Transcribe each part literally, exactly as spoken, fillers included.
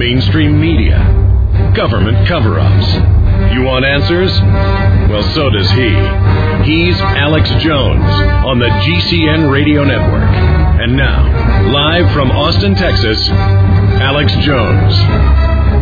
mainstream media, government cover-ups. You want answers? Well, so does he. He's Alex Jones on the G C N Radio Network. And now, live from Austin, Texas, Alex Jones.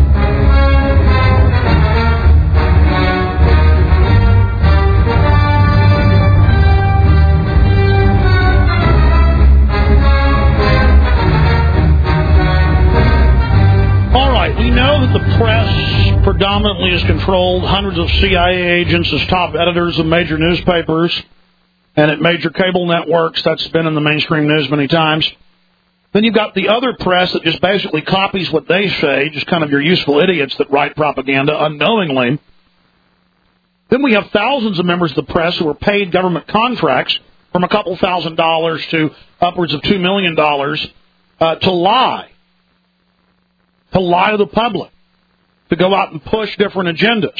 We know that the press predominantly is controlled. Hundreds of C I A agents as top editors of major newspapers and at major cable networks. That's been in the mainstream news many times. Then you've got the other press that just basically copies what they say, just kind of your useful idiots that write propaganda unknowingly. Then we have thousands of members of the press who are paid government contracts from a couple thousand dollars to upwards of two million dollars uh, to lie. to lie to the public, to go out and push different agendas.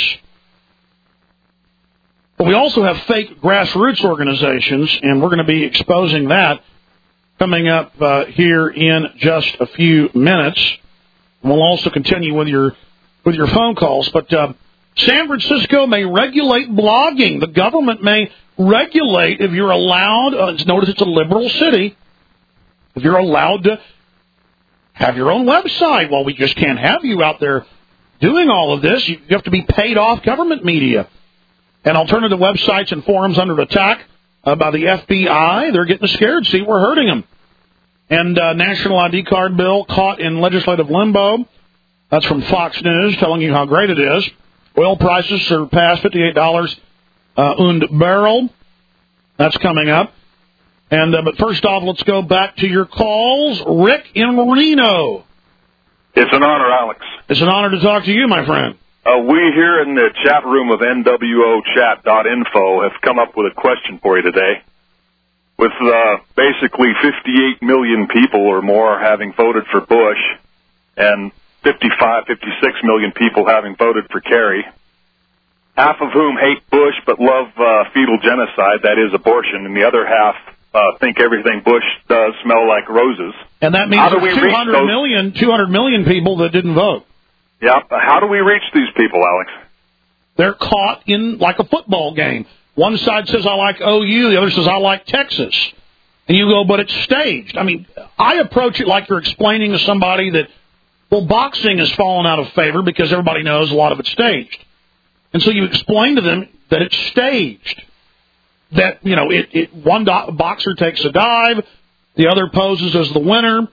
But we also have fake grassroots organizations, and we're going to be exposing that coming up uh, here in just a few minutes. And we'll also continue with your with your phone calls. But uh, San Francisco may regulate blogging. The government may regulate if you're allowed. Uh, notice it's a liberal city. If you're allowed to have your own website. Well, we just can't have you out there doing all of this. You have to be paid off government media. And alternative websites and forums under attack uh, by the F B I. They're getting scared. See, we're hurting them. And uh, National I D card bill caught in legislative limbo. That's from Fox News telling you how great it is. Oil prices surpassed fifty-eight dollars uh, und barrel. That's coming up. And uh, but first off, let's go back to your calls. Rick in Reno. It's an honor, Alex. It's an honor to talk to you, my friend. Uh, we here in the chat room of N W O chat dot info have come up with a question for you today. With uh, basically fifty-eight million people or more having voted for Bush and fifty-five, fifty-six million people having voted for Kerry, half of whom hate Bush but love uh, fetal genocide, that is abortion, and the other half Uh, think everything Bush does smell like roses. And that means there's two hundred million, two hundred million people that didn't vote. Yeah. How do we reach these people, Alex? They're caught in like a football game. One side says, I like O U. The other says, I like Texas. And you go, but it's staged. I mean, I approach it like you're explaining to somebody that, well, boxing has fallen out of favor because everybody knows a lot of it's staged. And so you explain to them that it's staged. That, you know, it, it one do- boxer takes a dive, the other poses as the winner.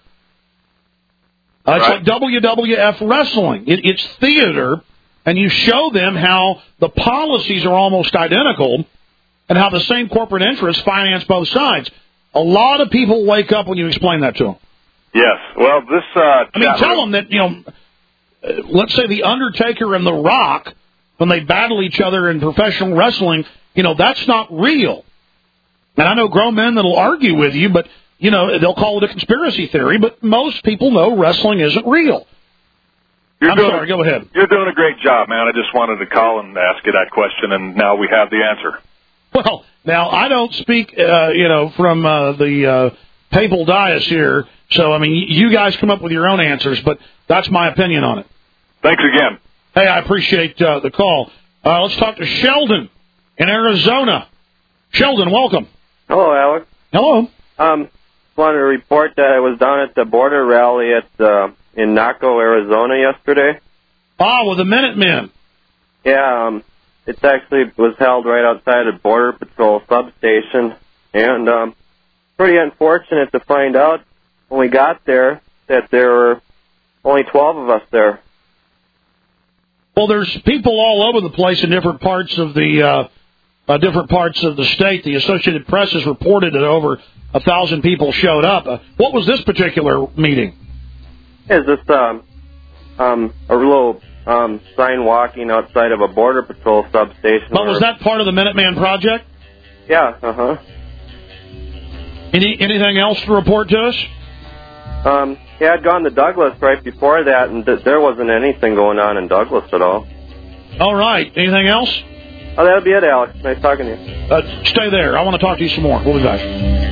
Uh, it's right. like W W F wrestling. It, it's theater, and you show them how the policies are almost identical and how the same corporate interests finance both sides. A lot of people wake up when you explain that to them. Yes. Well, this... Uh, I mean, tell them that, you know, uh, let's say The Undertaker and The Rock, when they battle each other in professional wrestling, you know, that's not real. And I know grown men that will argue with you, but, you know, they'll call it a conspiracy theory, but most people know wrestling isn't real. You're I'm doing, sorry, go ahead. You're doing a great job, man. I just wanted to call and ask you that question, and now we have the answer. Well, now, I don't speak, uh, you know, from uh, the uh, papal dais here, so, I mean, you guys come up with your own answers, but that's my opinion on it. Thanks again. Hey, I appreciate uh, the call. Uh, let's talk to Sheldon in Arizona. Sheldon, welcome. Hello, Alex. Hello. Um, wanted to report that I was down at the border rally at uh, in Naco, Arizona yesterday. Ah, with the Minutemen. Yeah, um, it actually was held right outside a Border Patrol substation, and um, pretty unfortunate to find out when we got there that there were only twelve of us there. Well, there's people all over the place in different parts of the uh, uh, different parts of the state. The Associated Press has reported that over a thousand people showed up. Uh, what was this particular meeting? It's just um, um, a little um, sign walking outside of a Border Patrol substation. But was that part of the Minuteman Project? Yeah, uh-huh. Any anything else to report to us? Um, yeah, I'd gone to Douglas right before that, and th- there wasn't anything going on in Douglas at all. All right. Anything else? Oh, that'll be it, Alex. Nice talking to you. Uh, stay there. I want to talk to you some more. We'll be back.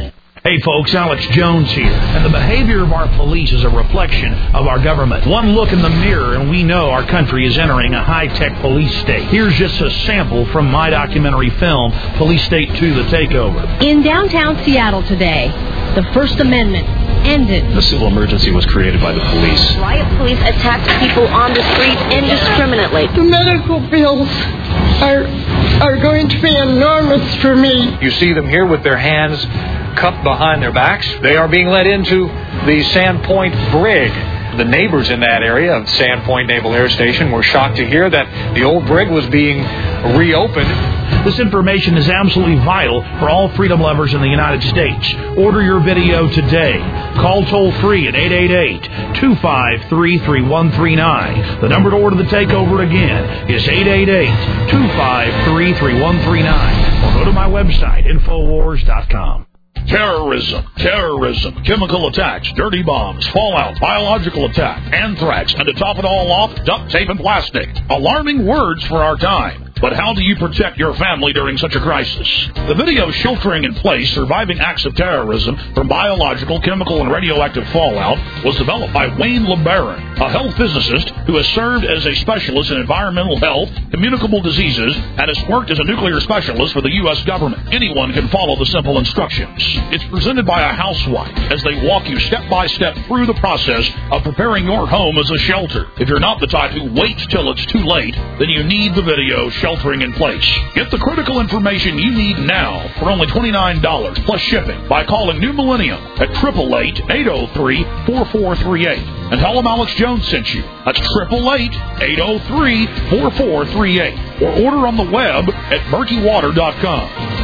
Hey folks, Alex Jones here, and the behavior of our police is a reflection of our government. One look in the mirror and we know our country is entering a high-tech police state. Here's just a sample from my documentary film, Police State two, The Takeover. In downtown Seattle today, the First Amendment ended. The civil emergency was created by the police. Riot police attacked people on the streets indiscriminately. The medical bills are, are going to be enormous for me. You see them here with their hands cupped behind their backs. They are being led into the Sandpoint Brig. The neighbors in that area of Sandpoint Naval Air Station were shocked to hear that the old brig was being reopened. This information is absolutely vital for all freedom lovers in the United States. Order your video today. Call toll-free at eight eight eight, two five three, three one three nine. The number to order The Takeover again is eight eight eight, two five three, three one three nine. Or go to my website, infowars dot com. Terrorism, terrorism, chemical attacks, dirty bombs, fallout, biological attack, anthrax, and to top it all off, duct tape and plastic. Alarming words for our time. But how do you protect your family during such a crisis? The video Sheltering in Place, Surviving Acts of Terrorism from Biological, Chemical, and Radioactive Fallout was developed by Wayne LeBaron, a health physicist who has served as a specialist in environmental health, communicable diseases, and has worked as a nuclear specialist for the U S government. Anyone can follow the simple instructions. It's presented by a housewife as they walk you step by step through the process of preparing your home as a shelter. If you're not the type who waits till it's too late, then you need the video Sheltering in Place. Get the critical information you need now for only twenty-nine dollars plus shipping by calling New Millennium at eight eight eight, eight oh three, four four three eight. And tell them Alex Jones sent you. That's eight eight eight, eight oh three, four four three eight. Or order on the web at murky water dot com.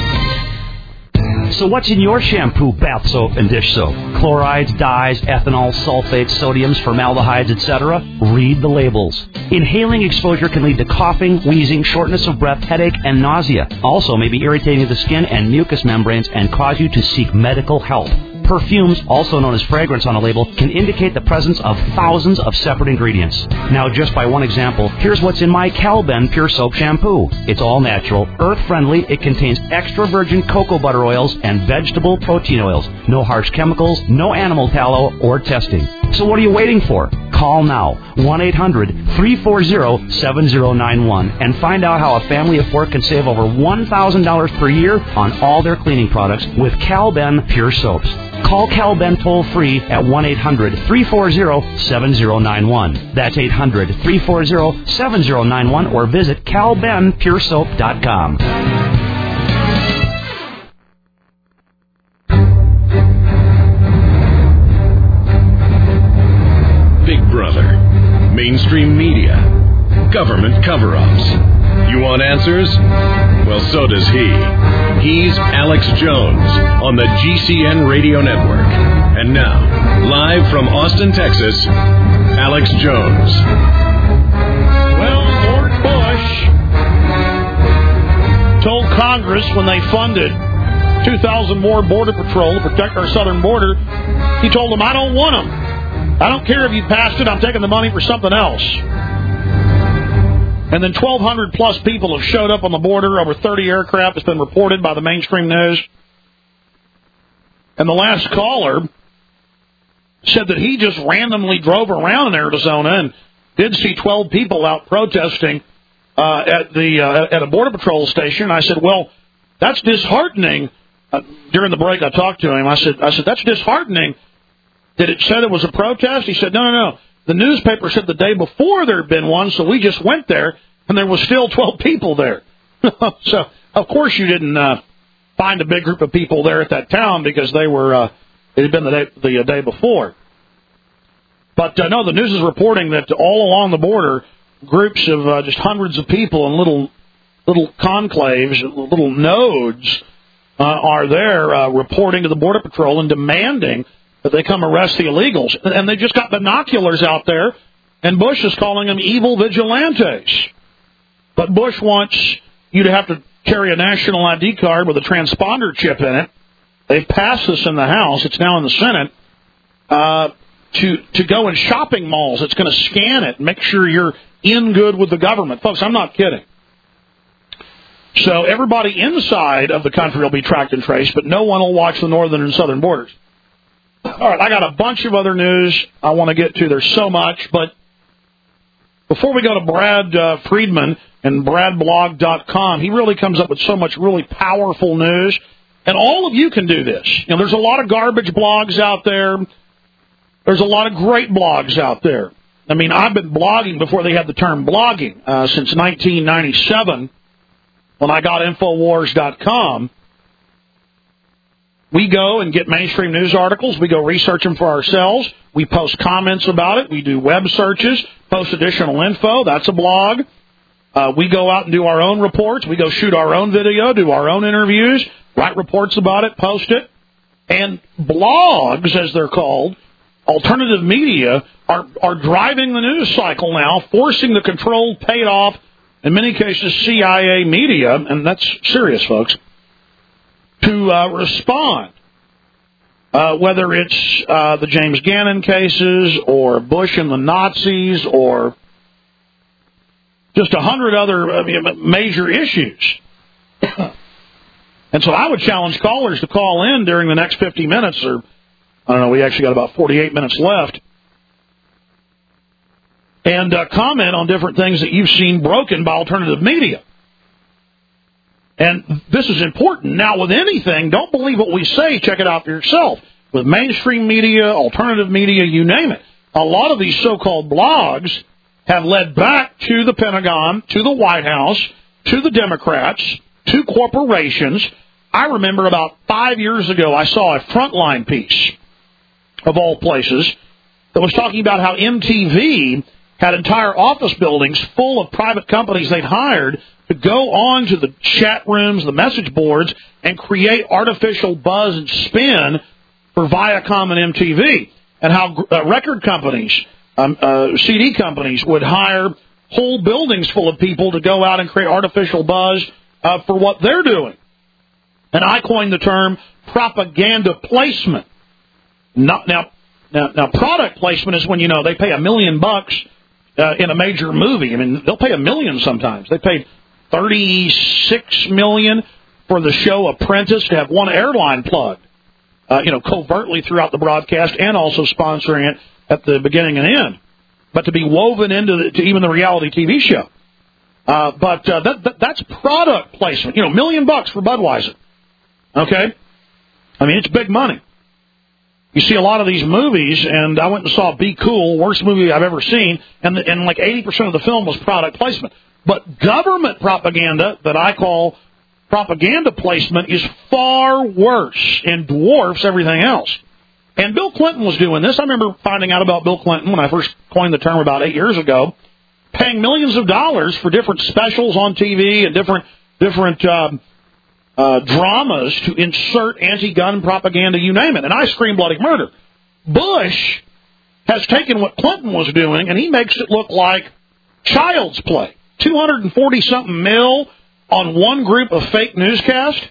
So what's in your shampoo, bath soap, and dish soap? Chlorides, dyes, ethanol, sulfates, sodiums, formaldehydes, et cetera? Read the labels. Inhaling exposure can lead to coughing, wheezing, shortness of breath, headache, and nausea. Also may be irritating to the skin and mucous membranes and cause you to seek medical help. Perfumes, also known as fragrance on a label, can indicate the presence of thousands of separate ingredients. Now, just by one example, here's what's in my Calben Pure Soap Shampoo. It's all natural, earth-friendly, it contains extra virgin cocoa butter oils and vegetable protein oils. No harsh chemicals, no animal tallow, or testing. So what are you waiting for? Call now, one eight hundred, three four zero, seven zero nine one, and find out how a family of four can save over one thousand dollars per year on all their cleaning products with Calben Pure Soaps. Call Calben toll-free at one eight hundred, three four zero, seven zero nine one. That's eight hundred, three four zero, seven zero nine one, or visit calben pure soap dot com. Big Brother, mainstream media, government cover-ups. You want answers? Well, so does he. He's Alex Jones on the G C N Radio Network. And now, live from Austin, Texas, Alex Jones. Well, Lord Bush told Congress when they funded two thousand more Border Patrol to protect our southern border, he told them, I don't want them. I don't care if you passed it, I'm taking the money for something else. And then twelve hundred plus people have showed up on the border, over thirty aircraft has been reported by the mainstream news. And the last caller said that he just randomly drove around in Arizona and did see twelve people out protesting uh, at the uh, at a Border Patrol station. I said, well, that's disheartening. Uh, during the break, I talked to him. I said, I said, that's disheartening. Did it say there was a protest? He said, no, no, no. The newspaper said the day before there had been one, so we just went there, and there was still twelve people there. So, of course, you didn't uh, find a big group of people there at that town because they were uh, it had been the day, the uh, day before. But, uh, no, the news is reporting that all along the border, groups of uh, just hundreds of people in little little conclaves, little nodes, uh, are there uh, reporting to the Border Patrol and demanding that they come arrest the illegals. And they just got binoculars out there, and Bush is calling them evil vigilantes. But Bush wants you to have to carry a national I D card with a transponder chip in it. They've passed this in the House. It's now in the Senate. Uh, to, to go in shopping malls. It's going to scan it and make sure you're in good with the government. Folks, I'm not kidding. So everybody inside of the country will be tracked and traced, but no one will watch the northern and southern borders. All right, I got a bunch of other news I want to get to. There's so much, but before we go to Brad uh, Friedman and brad blog dot com, he really comes up with so much really powerful news. And all of you can do this. You know, there's a lot of garbage blogs out there. There's a lot of great blogs out there. I mean, I've been blogging before they had the term blogging uh, since nineteen ninety-seven when I got infowars dot com. We go and get mainstream news articles. We go research them for ourselves. We post comments about it. We do web searches, post additional info. That's a blog. Uh, we go out and do our own reports. We go shoot our own video, do our own interviews, write reports about it, post it. And blogs, as they're called, alternative media, are, are driving the news cycle now, forcing the controlled, paid-off, in many cases, C I A media, and that's serious, folks, to uh, respond. Uh, whether it's uh, the James Gannon cases or Bush and the Nazis or just a hundred other I mean, major issues. And so I would challenge callers to call in during the next fifty minutes, or I don't know, we actually got about forty-eight minutes left, and uh, comment on different things that you've seen broken by alternative media. And this is important. Now, with anything, don't believe what we say. Check it out for yourself. With mainstream media, alternative media, you name it. A lot of these so-called blogs have led back to the Pentagon, to the White House, to the Democrats, to corporations. I remember about five years ago, I saw a Frontline piece, of all places, that was talking about how M T V had entire office buildings full of private companies they'd hired to go on to the chat rooms, the message boards, and create artificial buzz and spin for Viacom and M T V, and how uh, record companies, um, uh, C D companies would hire whole buildings full of people to go out and create artificial buzz uh, for what they're doing. And I coined the term propaganda placement. Not, now, now, now, product placement is when, you know, they pay a million bucks uh, in a major movie. I mean, they'll pay a million sometimes. They paid thirty-six million dollars for the show Apprentice to have one airline plugged, uh, you know, covertly throughout the broadcast and also sponsoring it at the beginning and end, but to be woven into the, to even the reality T V show. Uh, but uh, that, that that's product placement. You know, million bucks for Budweiser. Okay? I mean, it's big money. You see a lot of these movies, and I went and saw Be Cool, worst movie I've ever seen, and, the, and like eighty percent of the film was product placement. But government propaganda, that I call propaganda placement, is far worse and dwarfs everything else. And Bill Clinton was doing this. I remember finding out about Bill Clinton when I first coined the term about eight years ago, paying millions of dollars for different specials on T V and different different um, uh, dramas to insert anti-gun propaganda, you name it. And I scream bloody murder. Bush has taken what Clinton was doing, and he makes it look like child's play. two hundred forty something mil on one group of fake newscasts.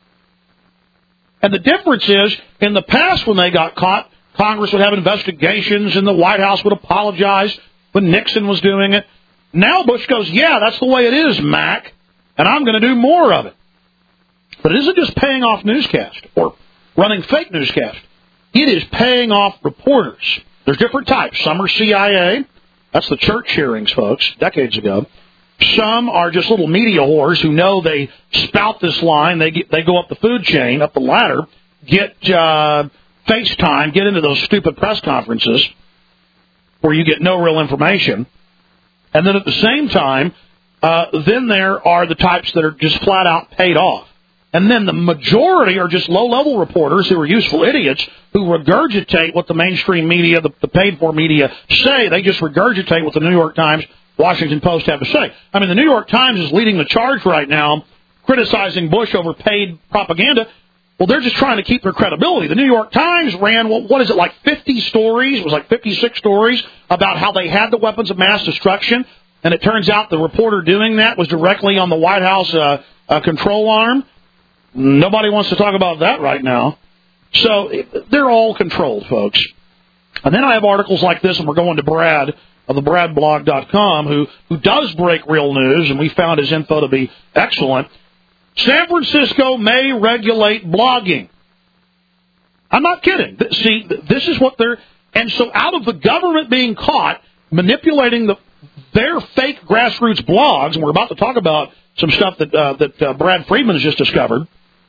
And the difference is, in the past when they got caught, Congress would have investigations and the White House would apologize when Nixon was doing it. Now Bush goes, yeah, that's the way it is, Mac, and I'm going to do more of it. But it isn't just paying off newscast or running fake newscast. It is paying off reporters. There's different types. Some are C I A. That's the church hearings, folks, decades ago. Some are just little media whores who know they spout this line, they get, they go up the food chain, up the ladder, get uh, FaceTime, get into those stupid press conferences where you get no real information. And then at the same time, uh, then there are the types that are just flat out paid off. And then the majority are just low-level reporters who are useful idiots who regurgitate what the mainstream media, the, the paid-for media, say. They just regurgitate what the New York Times, Washington Post have to say. I mean, the New York Times is leading the charge right now, criticizing Bush over paid propaganda. Well, they're just trying to keep their credibility. The New York Times ran, well, what is it, like fifty stories? It was like fifty-six stories about how they had the weapons of mass destruction. And it turns out the reporter doing that was directly on the White House uh, uh, control arm. Nobody wants to talk about that right now. So they're all controlled, folks. And then I have articles like this, and we're going to Brad of the brad blog dot com, who, who does break real news, and we found his info to be excellent. San Francisco may regulate blogging. I'm not kidding. See, this is what they're... And so out of the government being caught manipulating the, their fake grassroots blogs, and we're about to talk about some stuff that uh, that uh, Brad Friedman has just discovered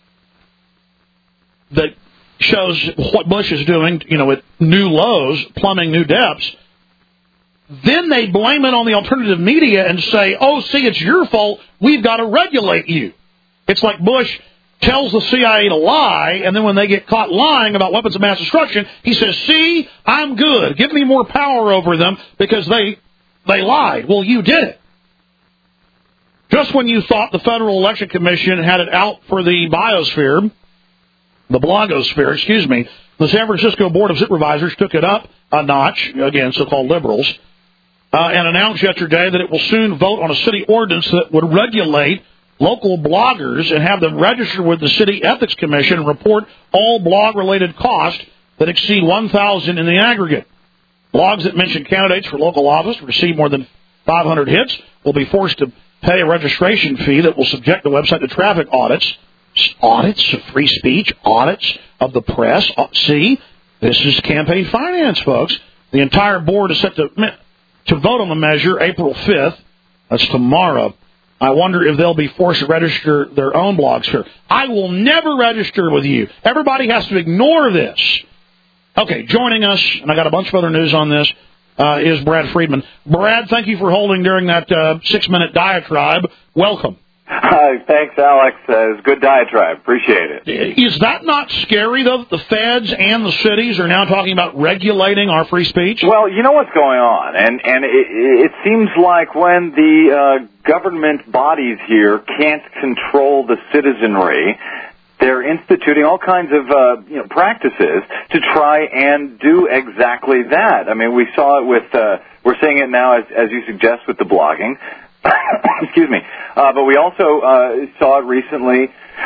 that shows what Bush is doing, you know, at new lows, plumbing new depths. Then they blame it on the alternative media and say, oh, see, it's your fault. We've got to regulate you. It's like Bush tells the C I A to lie, and then when they get caught lying about weapons of mass destruction, he says, see, I'm good. Give me more power over them because they they lied. Well, you did it. Just when you thought the Federal Election Commission had it out for the biosphere, the blogosphere, excuse me, the San Francisco Board of Supervisors took it up a notch, again, so-called liberals, uh, and announced yesterday that it will soon vote on a city ordinance that would regulate local bloggers and have them register with the City Ethics Commission and report all blog-related costs that exceed one thousand dollars in the aggregate. Blogs that mention candidates for local office receive more than five hundred hits will be forced to pay a registration fee that will subject the website to traffic audits. Audits of free speech, audits of the press. See, this is campaign finance, folks. The entire board is set to, to vote on the measure April fifth. That's tomorrow. I wonder if they'll be forced to register their own blogs here. I will never register with you. Everybody has to ignore this. Okay, joining us, and I got a bunch of other news on this, uh, is Brad Friedman. Brad, thank you for holding during that uh, six-minute diatribe. Welcome. Hi, thanks, Alex. Uh, it was a good diatribe. Appreciate it. Is that not scary, though, that the feds and the cities are now talking about regulating our free speech? Well, you know what's going on, and, and it, it seems like when the uh, government bodies here can't control the citizenry, they're instituting all kinds of uh, you know, practices to try and do exactly that. I mean, we saw it with, uh, we're seeing it now, as, as you suggest, with the blogging. Excuse me. Uh, but we also uh, saw it recently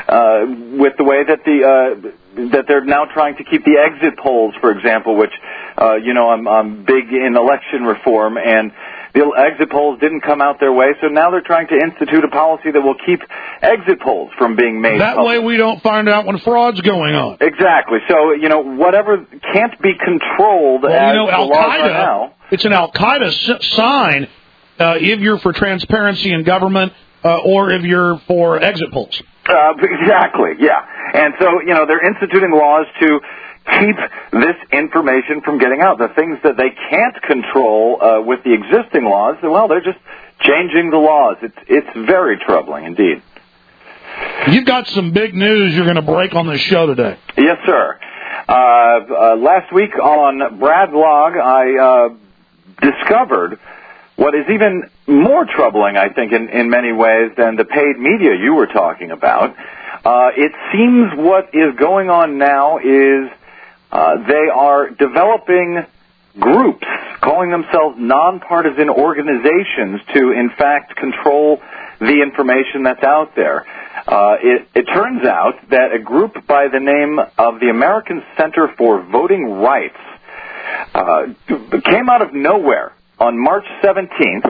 uh, with the way that the uh, that they're now trying to keep the exit polls, for example, which uh, you know I'm, I'm big in election reform, and the exit polls didn't come out their way, so now they're trying to institute a policy that will keep exit polls from being made that public. way we don't find out when fraud's going on. Exactly. So you know whatever can't be controlled well, as you know, the Al laws are now. It's an Al Qaeda s- sign. Uh, if you're for transparency in government, uh, or if you're for exit polls. Uh, exactly, yeah. And so, you know, they're instituting laws to keep this information from getting out. The things that they can't control uh, with the existing laws, well, they're just changing the laws. It's it's very troubling indeed. You've got some big news you're going to break on this show today. Yes, sir. Uh, uh, last week on Brad Blog, I uh, discovered what is even more troubling, I think, in, in many ways than the paid media you were talking about. Uh, it seems what is going on now is uh, they are developing groups, calling themselves nonpartisan organizations, to, in fact, control the information that's out there. Uh, it, it turns out that a group by the name of the American Center for Voting Rights uh, came out of nowhere on March seventeenth,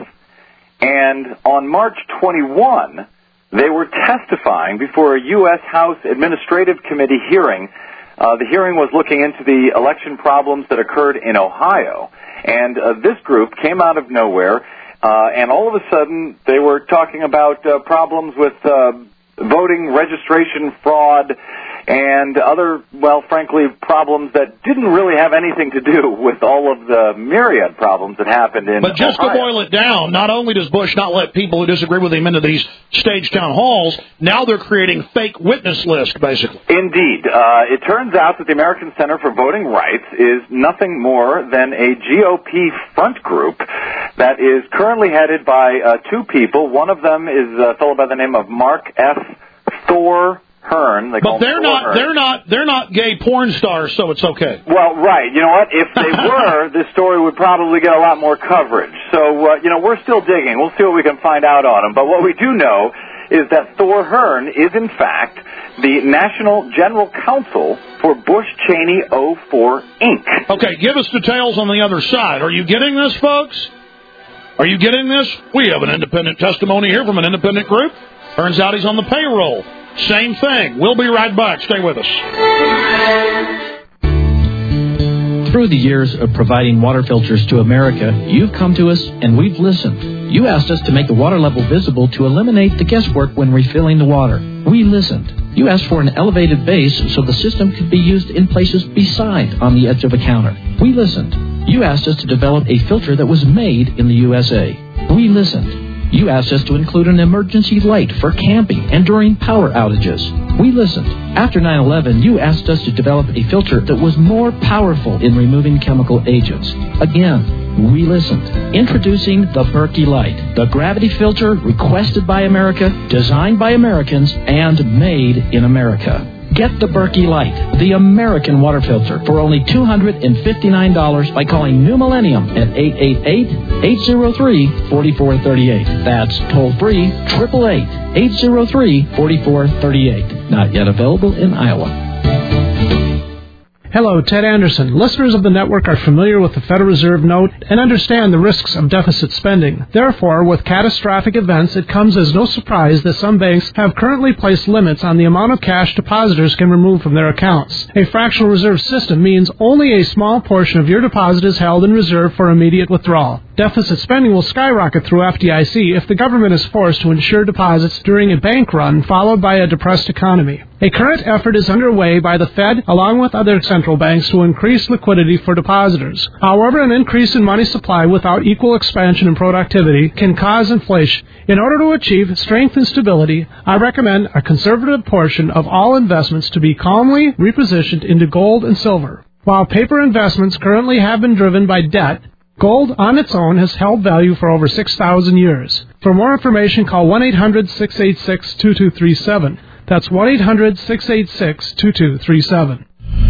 and on March twenty-first, they were testifying before a U S House Administrative Committee hearing. Uh, the hearing was looking into the election problems that occurred in Ohio, and uh, this group came out of nowhere, uh, and all of a sudden they were talking about uh, problems with uh, voting registration fraud and other, well, frankly, problems that didn't really have anything to do with all of the myriad problems that happened in But just Ohio. to boil it down, not only does Bush not let people who disagree with him into these staged town halls, now they're creating fake witness lists, basically. Indeed. Uh, it turns out that the American Center for Voting Rights is nothing more than a G O P front group that is currently headed by uh, two people. One of them is a fellow by the name of Mark F. Thor Hearn. They but they're not, they're not, they're not gay porn stars, so it's okay. Well, right. You know what? If they were, this story would probably get a lot more coverage. So, uh, you know, we're still digging. We'll see what we can find out on them. But what we do know is that Thor Hearn is, in fact, the National General Counsel for Bush Cheney oh four Incorporated. Okay, give us details on the other side. Are you getting this, folks? Are you getting this? We have an independent testimony here from an independent group. Turns out he's on the payroll same thing. We'll be right back. Stay with us. Through the years of providing water filters to America, you've come to us and we've listened. You asked us to make the water level visible to eliminate the guesswork when refilling the water. We listened. You asked for an elevated base so the system could be used in places beside on the edge of a counter. We listened. You asked us to develop a filter that was made in the U S A. We listened. You asked us to include an emergency light for camping and during power outages. We listened. After nine eleven, you asked us to develop a filter that was more powerful in removing chemical agents. Again, we listened. Introducing the Berkey Light, the gravity filter requested by America, designed by Americans, and made in America. Get the Berkey Light, the American water filter, for only two hundred fifty-nine dollars by calling New Millennium at eight eight eight, eight zero three, four four three eight. That's toll-free, eight eight eight, eight zero three, four four three eight. Not yet available in Iowa. Hello, Ted Anderson. Listeners of the network are familiar with the Federal Reserve note and understand the risks of deficit spending. Therefore, with catastrophic events, it comes as no surprise that some banks have currently placed limits on the amount of cash depositors can remove from their accounts. A fractional reserve system means only a small portion of your deposit is held in reserve for immediate withdrawal. Deficit spending will skyrocket through F D I C if the government is forced to insure deposits during a bank run followed by a depressed economy. A current effort is underway by the Fed along with other central banks to increase liquidity for depositors. However, an increase in money supply without equal expansion in productivity can cause inflation. In order to achieve strength and stability, I recommend a conservative portion of all investments to be calmly repositioned into gold and silver. While paper investments currently have been driven by debt, gold on its own has held value for over six thousand years. For more information, call one eight hundred, six eight six, two two three seven. That's one eight hundred, six eight six, two two three seven.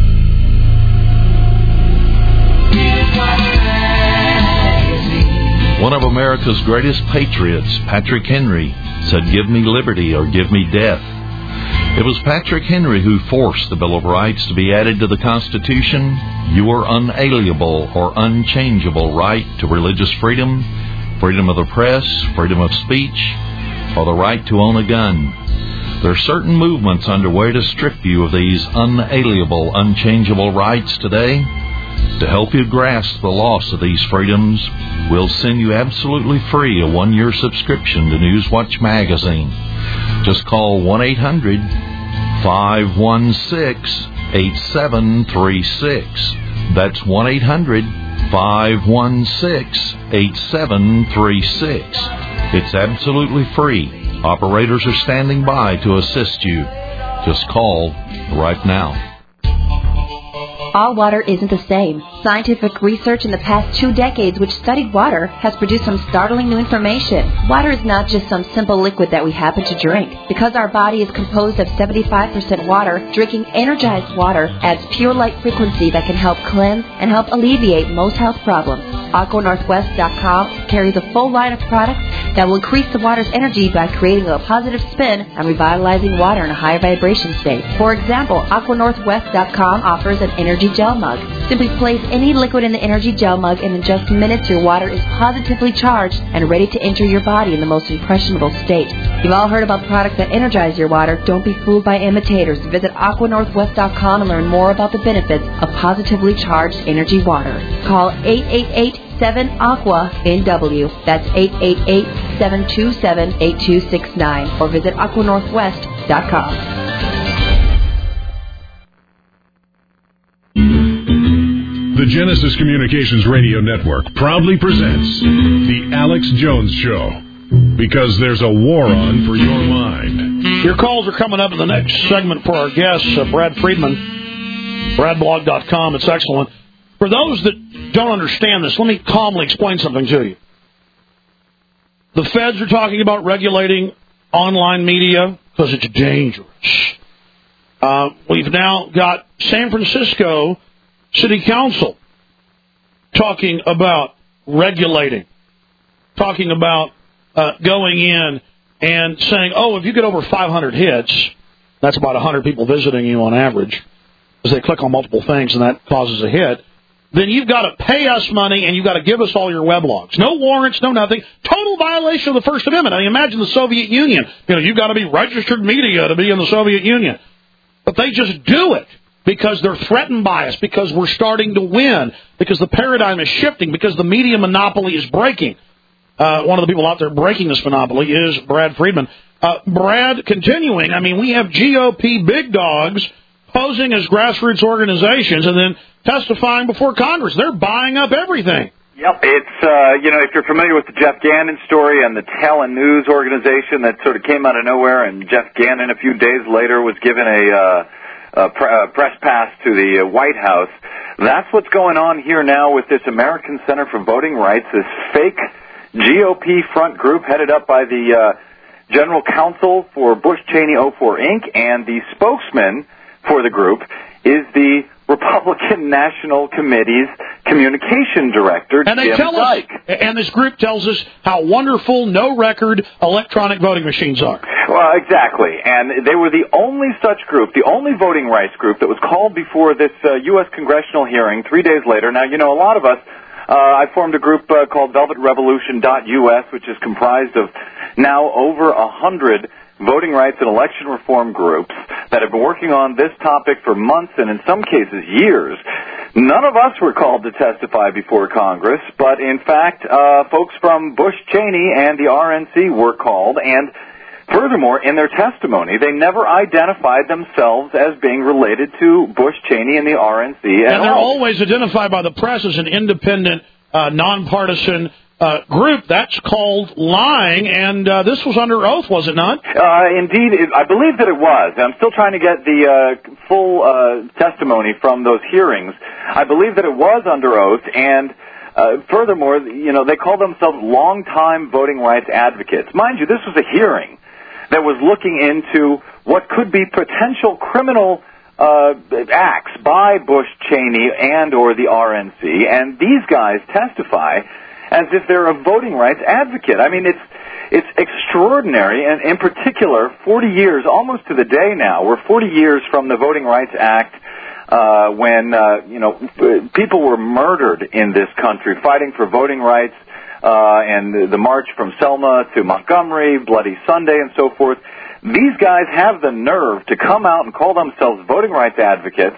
One of America's greatest patriots, Patrick Henry, said, "Give me liberty or give me death." It was Patrick Henry who forced the Bill of Rights to be added to the Constitution. Your unalienable or unchangeable right to religious freedom, freedom of the press, freedom of speech, or the right to own a gun. There are certain movements underway to strip you of these unalienable, unchangeable rights today. To help you grasp the loss of these freedoms, we'll send you absolutely free a one-year subscription to Newswatch magazine. Just call one eight hundred, five one six, eight seven three six. That's one eight hundred, five one six, eight seven three six. It's absolutely free. Operators are standing by to assist you. Just call right now. All water isn't the same. Scientific research in the past two decades which studied water has produced some startling new information. Water is not just some simple liquid that we happen to drink. Because our body is composed of seventy-five percent water, drinking energized water adds pure light frequency that can help cleanse and help alleviate most health problems. Aqua Northwest dot com carries a full line of products that will increase the water's energy by creating a positive spin and revitalizing water in a high vibration state. For example, Aqua Northwest dot com offers an energy gel mug. Simply place any liquid in the energy gel mug and in just minutes your water is positively charged and ready to enter your body in the most impressionable state. You've all heard about products that energize your water. Don't be fooled by imitators. Visit Aqua Northwest dot com and learn more about the benefits of positively charged energy water. Call eight eight eight, seven, aqua N W. That's eight eight eight, seven two seven, eight two six nine or visit Aqua Northwest dot com. The Genesis Communications Radio Network proudly presents The Alex Jones Show, because there's a war on for your mind. Your calls are coming up in the next segment for our guest, uh, Brad Friedman, brad blog dot com. It's excellent. For those that don't understand this, let me calmly explain something to you. The feds are talking about regulating online media because it's dangerous. Uh, we've now got San Francisco City Council talking about regulating, talking about uh, going in and saying, oh, if you get over five hundred hits, that's about one hundred people visiting you on average, because they click on multiple things and that causes a hit, then you've got to pay us money and you've got to give us all your weblogs. No warrants, no nothing. Total violation of the First Amendment. I mean, imagine the Soviet Union. You know, you've got to be registered media to be in the Soviet Union. But they just do it because they're threatened by us, because we're starting to win, because the paradigm is shifting, because the media monopoly is breaking. Uh, one of the people out there breaking this monopoly is Brad Friedman. Uh, Brad, continuing, I mean, we have G O P big dogs posing as grassroots organizations and then testifying before Congress. They're buying up everything. Yep, it's, uh, you know, if you're familiar with the Jeff Gannon story and the Talon News organization that sort of came out of nowhere, and Jeff Gannon a few days later was given a, uh, a, pre- a press pass to the uh, White House, that's what's going on here now with this American Center for Voting Rights, this fake G O P front group headed up by the uh, General Counsel for Bush Cheney oh four Incorporated, and the spokesman for the group is the Republican National Committee's communication director, and they Jim tell Dyke. us, and this group tells us how wonderful no-record electronic voting machines are. Well, exactly, and they were the only such group, the only voting rights group that was called before this uh, U S congressional hearing three days later. Now, you know, a lot of us, uh, I formed a group uh, called Velvet Revolution dot U S, which is comprised of now over a hundred voting rights and election reform groups that have been working on this topic for months and in some cases years. None of us were called to testify before Congress, but in fact, uh, folks from Bush Cheney and the R N C were called, and furthermore, in their testimony, they never identified themselves as being related to Bush Cheney and the R N C at all. And they're always identified by the press as an independent, uh, nonpartisan Uh, group. That's called lying, and uh, this was under oath, was it not? Uh, indeed, it, I believe that it was. I'm still trying to get the uh, full uh, testimony from those hearings. I believe that it was under oath, and uh, furthermore, you know, they call themselves longtime voting rights advocates. Mind you, this was a hearing that was looking into what could be potential criminal uh, acts by Bush Cheney and or the R N C, and these guys testify as if they're a voting rights advocate. I mean, it's it's extraordinary, and in particular, forty years, almost to the day now, we're forty years from the Voting Rights Act, uh, when, uh, you know, people were murdered in this country fighting for voting rights, uh, and the march from Selma to Montgomery, Bloody Sunday, and so forth. These guys have the nerve to come out and call themselves voting rights advocates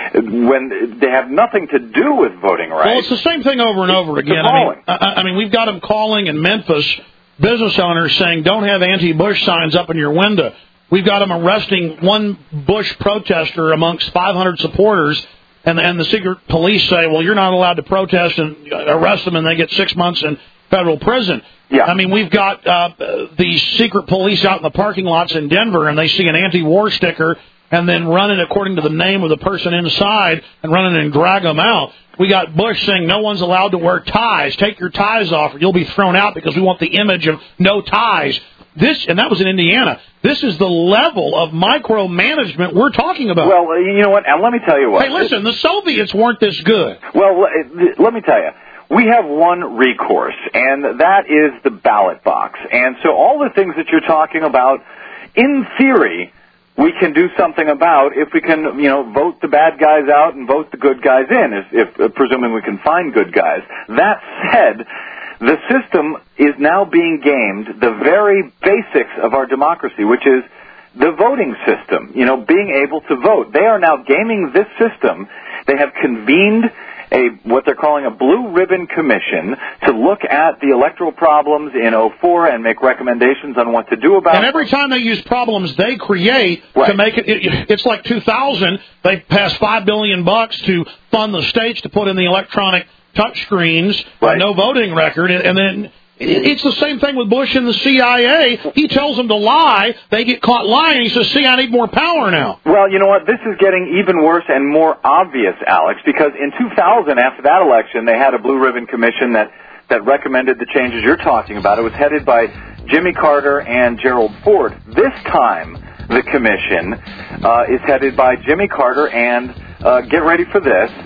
when they have nothing to do with voting rights. Well, it's the same thing over and over it's again. I mean, I, I mean, we've got them calling in Memphis, business owners saying, don't have anti-Bush signs up in your window. We've got them arresting one Bush protester amongst five hundred supporters, and, and the secret police say, well, you're not allowed to protest, and arrest them, and they get six months in federal prison. Yeah. I mean, we've got uh, the secret police out in the parking lots in Denver, and they see an anti-war sticker and then run it according to the name of the person inside and run it and drag them out. We got Bush saying no one's allowed to wear ties. Take your ties off or you'll be thrown out because we want the image of no ties. This, and that was in Indiana. This is the level of micromanagement we're talking about. Well, you know what? And let me tell you what. Hey, listen, the Soviets weren't this good. Well, let me tell you. We have one recourse, and that is the ballot box. And so all the things that you're talking about, in theory, we can do something about if we can, you know, vote the bad guys out and vote the good guys in, if, if uh, presuming we can find good guys. That said, the system is now being gamed, the very basics of our democracy, which is the voting system, you know, being able to vote. They are now gaming this system. They have convened a what they're calling a blue ribbon commission to look at the electoral problems in oh four and make recommendations on what to do about it. And every time they use problems they create right. to make it, it, it's like two thousand, they passed five billion bucks to fund the states to put in the electronic touch screens, right. uh, no voting record, and, and then it's the same thing with Bush and the C I A. He tells them to lie. They get caught lying. He says, see, I need more power now. Well, you know what? This is getting even worse and more obvious, Alex, because in two thousand, after that election, they had a blue ribbon commission that, that recommended the changes you're talking about. It was headed by Jimmy Carter and Gerald Ford. This time, the commission uh, is headed by Jimmy Carter and, uh, get ready for this,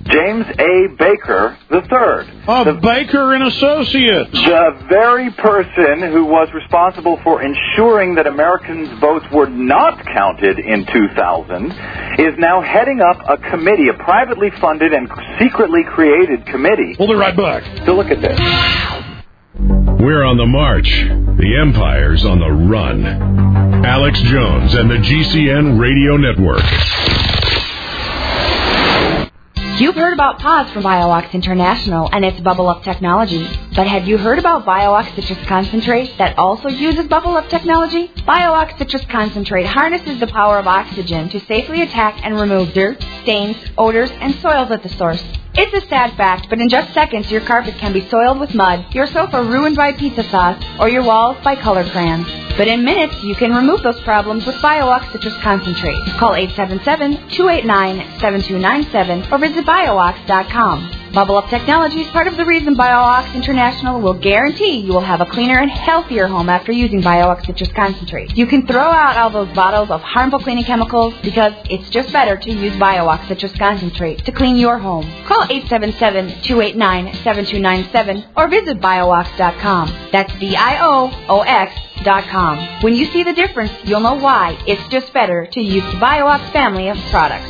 James A. Baker the third. Of the, Baker and Associates. The very person who was responsible for ensuring that Americans' votes were not counted in two thousand is now heading up a committee, a privately funded and secretly created committee. We'll be right back. So look at this. We're on the march. The Empire's on the run. Alex Jones and the G C N Radio Network. You've heard about P O Z from BioOx International and its Bubble Up technology. But have you heard about BioOx Citrus Concentrate that also uses Bubble Up technology? BioOx Citrus Concentrate harnesses the power of oxygen to safely attack and remove dirt, stains, odors, and soils at the source. It's a sad fact, but in just seconds, your carpet can be soiled with mud, your sofa ruined by pizza sauce, or your walls by color crayons. But in minutes, you can remove those problems with BioOx Citrus Concentrate. Call eight seven seven, two eight nine, seven two nine seven or visit bio ox dot com. Bubble Up Technology is part of the reason BioOx International will guarantee you will have a cleaner and healthier home after using BioOx Citrus Concentrate. You can throw out all those bottles of harmful cleaning chemicals because it's just better to use BioOx Citrus Concentrate to clean your home. Call eight seven seven, two eight nine, seven two nine seven or visit bio ox dot com. That's B I O O X dot com. When you see the difference, you'll know why it's just better to use the BioOx family of products.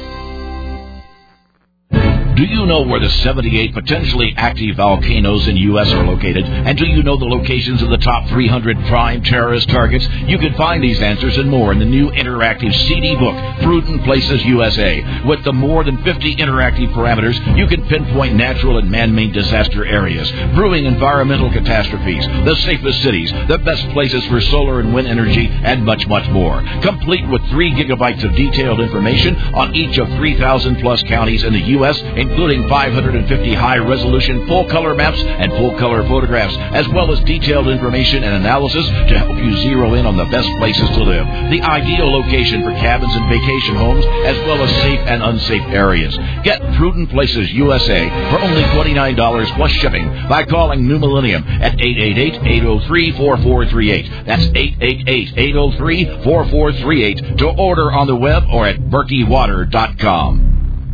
Do you know where the seventy-eight potentially active volcanoes in U S are located? And do you know the locations of the top three hundred prime terrorist targets? You can find these answers and more in the new interactive C D book, Prudent Places U S A. With the more than fifty interactive parameters, you can pinpoint natural and man-made disaster areas, brewing environmental catastrophes, the safest cities, the best places for solar and wind energy, and much, much more. Complete with three gigabytes of detailed information on each of three thousand plus counties in the U S, including five hundred fifty high-resolution full-color maps and full-color photographs, as well as detailed information and analysis to help you zero in on the best places to live, the ideal location for cabins and vacation homes, as well as safe and unsafe areas. Get Prudent Places U S A for only twenty-nine dollars plus shipping by calling New Millennium at eight eight eight, eight oh three, four four three eight. That's eight eight eight, eight oh three, four four three eight to order on the web or at berkey water dot com.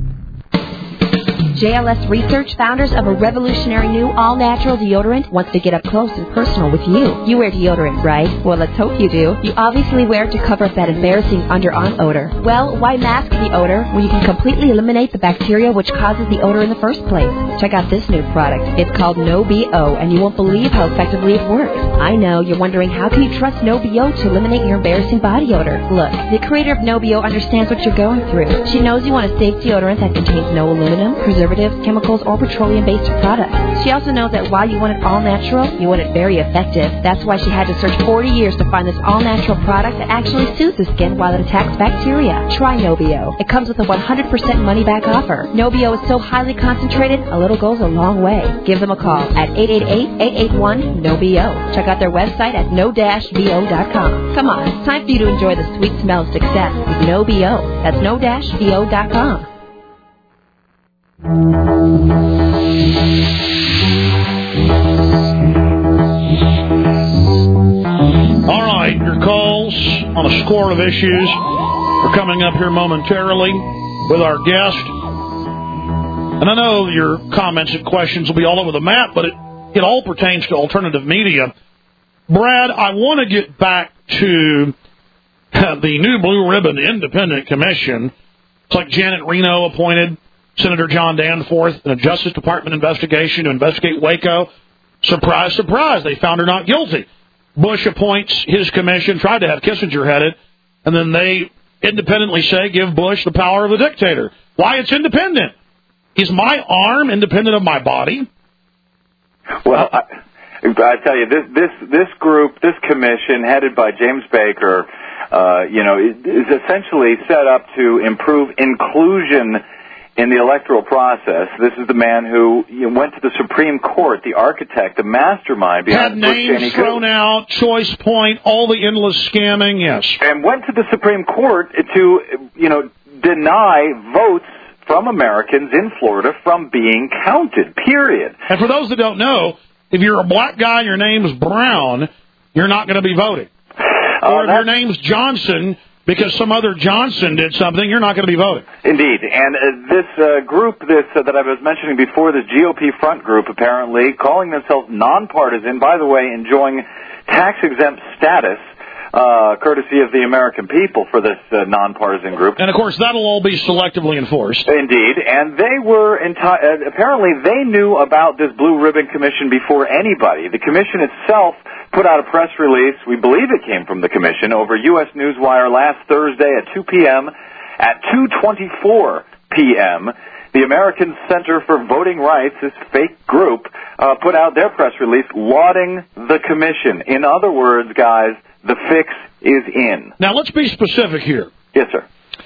J L S Research, founders of a revolutionary new all-natural deodorant, wants to get up close and personal with you. You wear deodorant, right? Well, let's hope you do. You obviously wear it to cover up that embarrassing underarm odor. Well, why mask the odor when you can completely eliminate the bacteria which causes the odor in the first place? Check out this new product. It's called No B O, and you won't believe how effectively it works. I know, you're wondering how can you trust No B O to eliminate your embarrassing body odor? Look, the creator of No B O understands what you're going through. She knows you want a safe deodorant that contains no aluminum, preservatives, chemicals, or petroleum-based products. She also knows that while you want it all natural, you want it very effective. That's why she had to search forty years to find this all-natural product that actually soothes the skin while it attacks bacteria. Try No B O. It comes with a one hundred percent money-back offer. No B O is so highly concentrated, a little goes a long way. Give them a call at eight eight eight, eight eight one, N O B O. Check out their website at no dash b o dot com. Come on, it's time for you to enjoy the sweet smell of success with No B O. That's no dash b o dot com. All right, your calls on a score of issues are coming up here momentarily with our guest. And I know your comments and questions will be all over the map, but it, it all pertains to alternative media. Brad, I want to get back to the new Blue Ribbon Independent Commission. It's like Janet Reno appointed Senator John Danforth in a Justice Department investigation to investigate Waco. Surprise, surprise, they found her not guilty. Bush appoints his commission, tried to have Kissinger headed, and then they independently say, give Bush the power of the dictator. Why it's independent? Is my arm independent of my body? Well, I, I tell you, this, this, this group, this commission, headed by James Baker, uh, you know, is essentially set up to improve inclusion in the electoral process. This is the man who you know, went to the Supreme Court, the architect, the mastermind behind had names thrown out, choice point, all the endless scamming, yes. And went to the Supreme Court to, you know, deny votes from Americans in Florida from being counted, period. And for those that don't know, if you're a black guy and your name's Brown, you're not going to be voting. Uh, or if your name's Johnson, because some other Johnson did something, you're not going to be voting. Indeed. And uh, this uh, group, this uh, that I was mentioning before, this G O P front group, apparently, calling themselves nonpartisan, by the way, enjoying tax-exempt status, uh, courtesy of the American people for this uh, nonpartisan group. And, of course, that'll all be selectively enforced. Indeed. And they were, enti- uh, apparently, they knew about this Blue Ribbon Commission before anybody. The commission itself put out a press release, we believe it came from the commission, over U S Newswire last Thursday at two p.m. At two twenty-four p.m., the American Center for Voting Rights, this fake group, uh, put out their press release lauding the commission. In other words, guys, the fix is in. Now, let's be specific here. Yes, sir.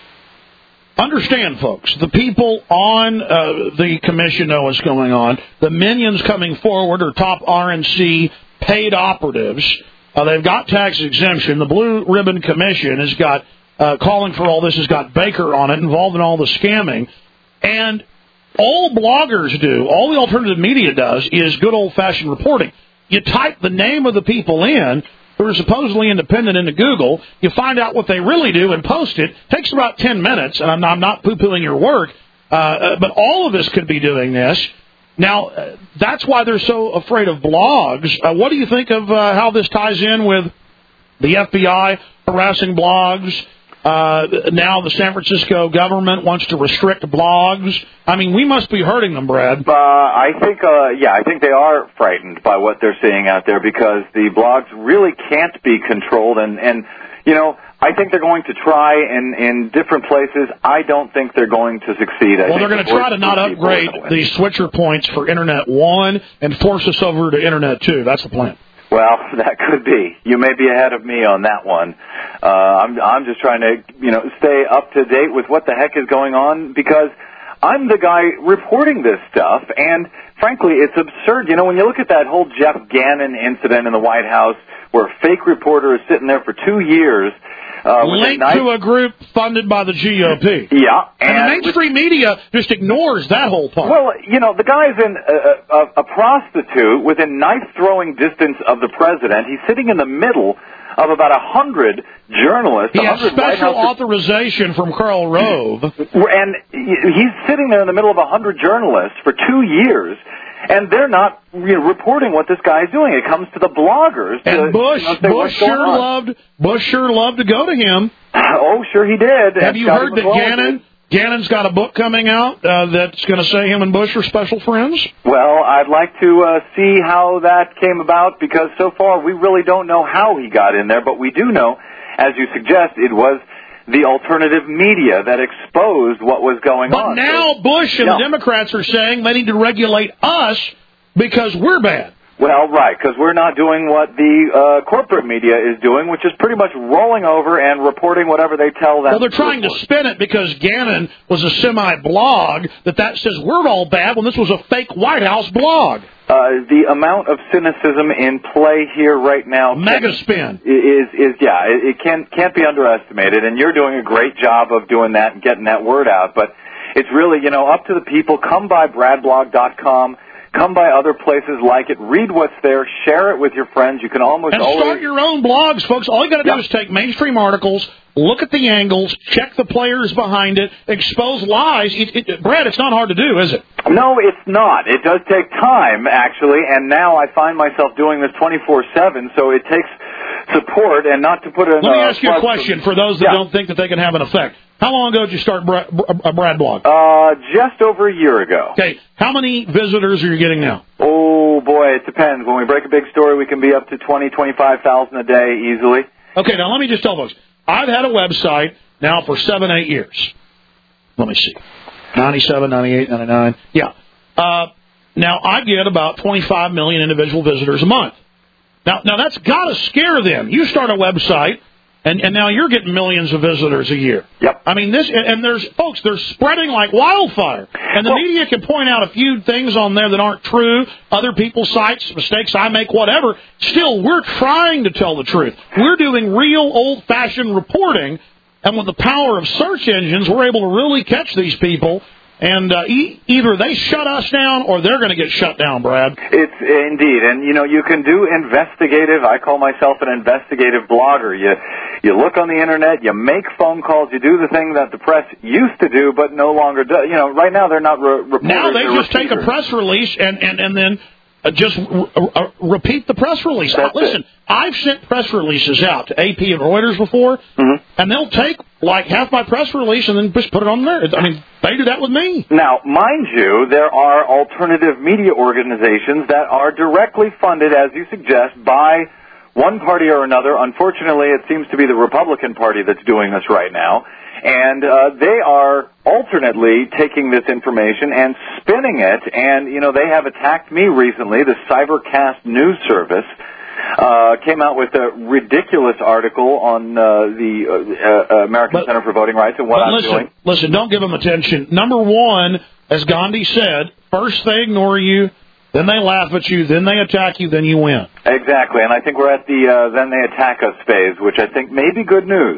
Understand, folks, the people on uh, the commission know what's going on. The minions coming forward are top R N C paid operatives. Uh, they've got tax exemption. The Blue Ribbon Commission has got, uh, calling for all this, has got Baker on it, involved in all the scamming. And all bloggers do, all the alternative media does, is good old-fashioned reporting. You type the name of the people in who are supposedly independent into Google, you find out what they really do and post it. It takes about ten minutes, and I'm not, I'm not poo-pooing your work, uh, but all of us could be doing this. Now, uh, that's why they're so afraid of blogs. Uh, what do you think of uh, how this ties in with the F B I harassing blogs? Uh, now the San Francisco government wants to restrict blogs. I mean, we must be hurting them, Brad. Uh, I think, uh, yeah, I think they are frightened by what they're seeing out there because the blogs really can't be controlled. And, and you know, I think they're going to try in, in different places. I don't think they're going to succeed. I well, think they're going to try to not upgrade the switcher points for Internet one and force us over to Internet two. That's the plan. Well, that could be. You may be ahead of me on that one. Uh, I'm, I'm just trying to, you know, stay up to date with what the heck is going on because I'm the guy reporting this stuff, and frankly, it's absurd. You know, when you look at that whole Jeff Gannon incident in the White House where a fake reporter is sitting there for two years, Uh, linked nice... to a group funded by the G O P. Yeah. And, and the mainstream with... media just ignores that whole part. Well, you know, the guy's in a, a, a prostitute within knife-throwing distance of the president. He's sitting in the middle of about a hundred journalists. He has special authorization from Karl Rove. And he's sitting there in the middle of a hundred journalists for two years. And they're not, you know, reporting what this guy's doing. It comes to the bloggers. To, and Bush, you know, Bush sure loved, Bush sure loved to go to him. Oh, sure he did. Have you heard that Gannon, Gannon's got a book coming out uh, that's going to say him and Bush are special friends? Well, I'd like to uh, see how that came about because so far we really don't know how he got in there, but we do know, as you suggest, it was the alternative media that exposed what was going but on. But now so, Bush and no. the Democrats are saying they need to regulate us because we're bad. Well, right, because we're not doing what the uh, corporate media is doing, which is pretty much rolling over and reporting whatever they tell them. Well, they're trying to spin it because Gannon was a semi-blog, that that says we're all bad when this was a fake White House blog. Uh, the amount of cynicism in play here right now mega spin is is yeah it, it can can't be underestimated, and you're doing a great job of doing that and getting that word out. But it's really, you know, up to the people. Come by brad blog dot com. Come by other places like it. Read what's there. Share it with your friends. You can almost and always start your own blogs, folks. All you got to do yeah. is take mainstream articles, look at the angles, check the players behind it, expose lies. It, it, Brad, it's not hard to do, is it? No, it's not. It does take time, actually, and now I find myself doing this twenty-four seven, so it takes support, and not to put it in... Let me ask you a question for those that yeah. don't think that they can have an effect. How long ago did you start Brad, a Brad blog? Uh, just over a year ago. Okay. How many visitors are you getting now? Oh, boy, it depends. When we break a big story, we can be up to twenty, twenty-five thousand a day easily. Okay, now let me just tell folks. I've had a website now for seven, eight years. Let me see. ninety-seven, ninety-eight, ninety-nine. Yeah. Uh, now, I get about twenty-five million individual visitors a month. Now, now that's got to scare them. You start a website, and, and now you're getting millions of visitors a year. Yep. I mean, this, and, and there's, folks, they're spreading like wildfire. And the well, media can point out a few things on there that aren't true, other people's sites, mistakes I make, whatever. Still, we're trying to tell the truth. We're doing real old-fashioned reporting, and with the power of search engines, we're able to really catch these people And uh, e- either they shut us down or they're going to get shut down, Brad. It's indeed. And, you know, you can do investigative. I call myself an investigative blogger. You you look on the Internet, you make phone calls, you do the thing that the press used to do but no longer does. You know, right now they're not re- reporters. Now they just repeaters. take a press release and, and, and then uh, just r- r- repeat the press release. That's Listen, it. I've sent press releases out to A P and Reuters before, mm-hmm. and they'll take like half my press release and then just put it on there. I mean, they do that with me. Now, mind you, there are alternative media organizations that are directly funded, as you suggest, by one party or another. Unfortunately, it seems to be the Republican Party that's doing this right now. And uh, they are alternately taking this information and spinning it. And, you know, they have attacked me recently, the Cybercast News Service. Uh, came out with a ridiculous article on uh, the uh, uh, American but, Center for Voting Rights and what I'm listen, doing. Listen, don't give them attention. Number one, as Gandhi said, first they ignore you, then they laugh at you, then they attack you, then you win. Exactly, and I think we're at the uh, then they attack us phase, which I think may be good news.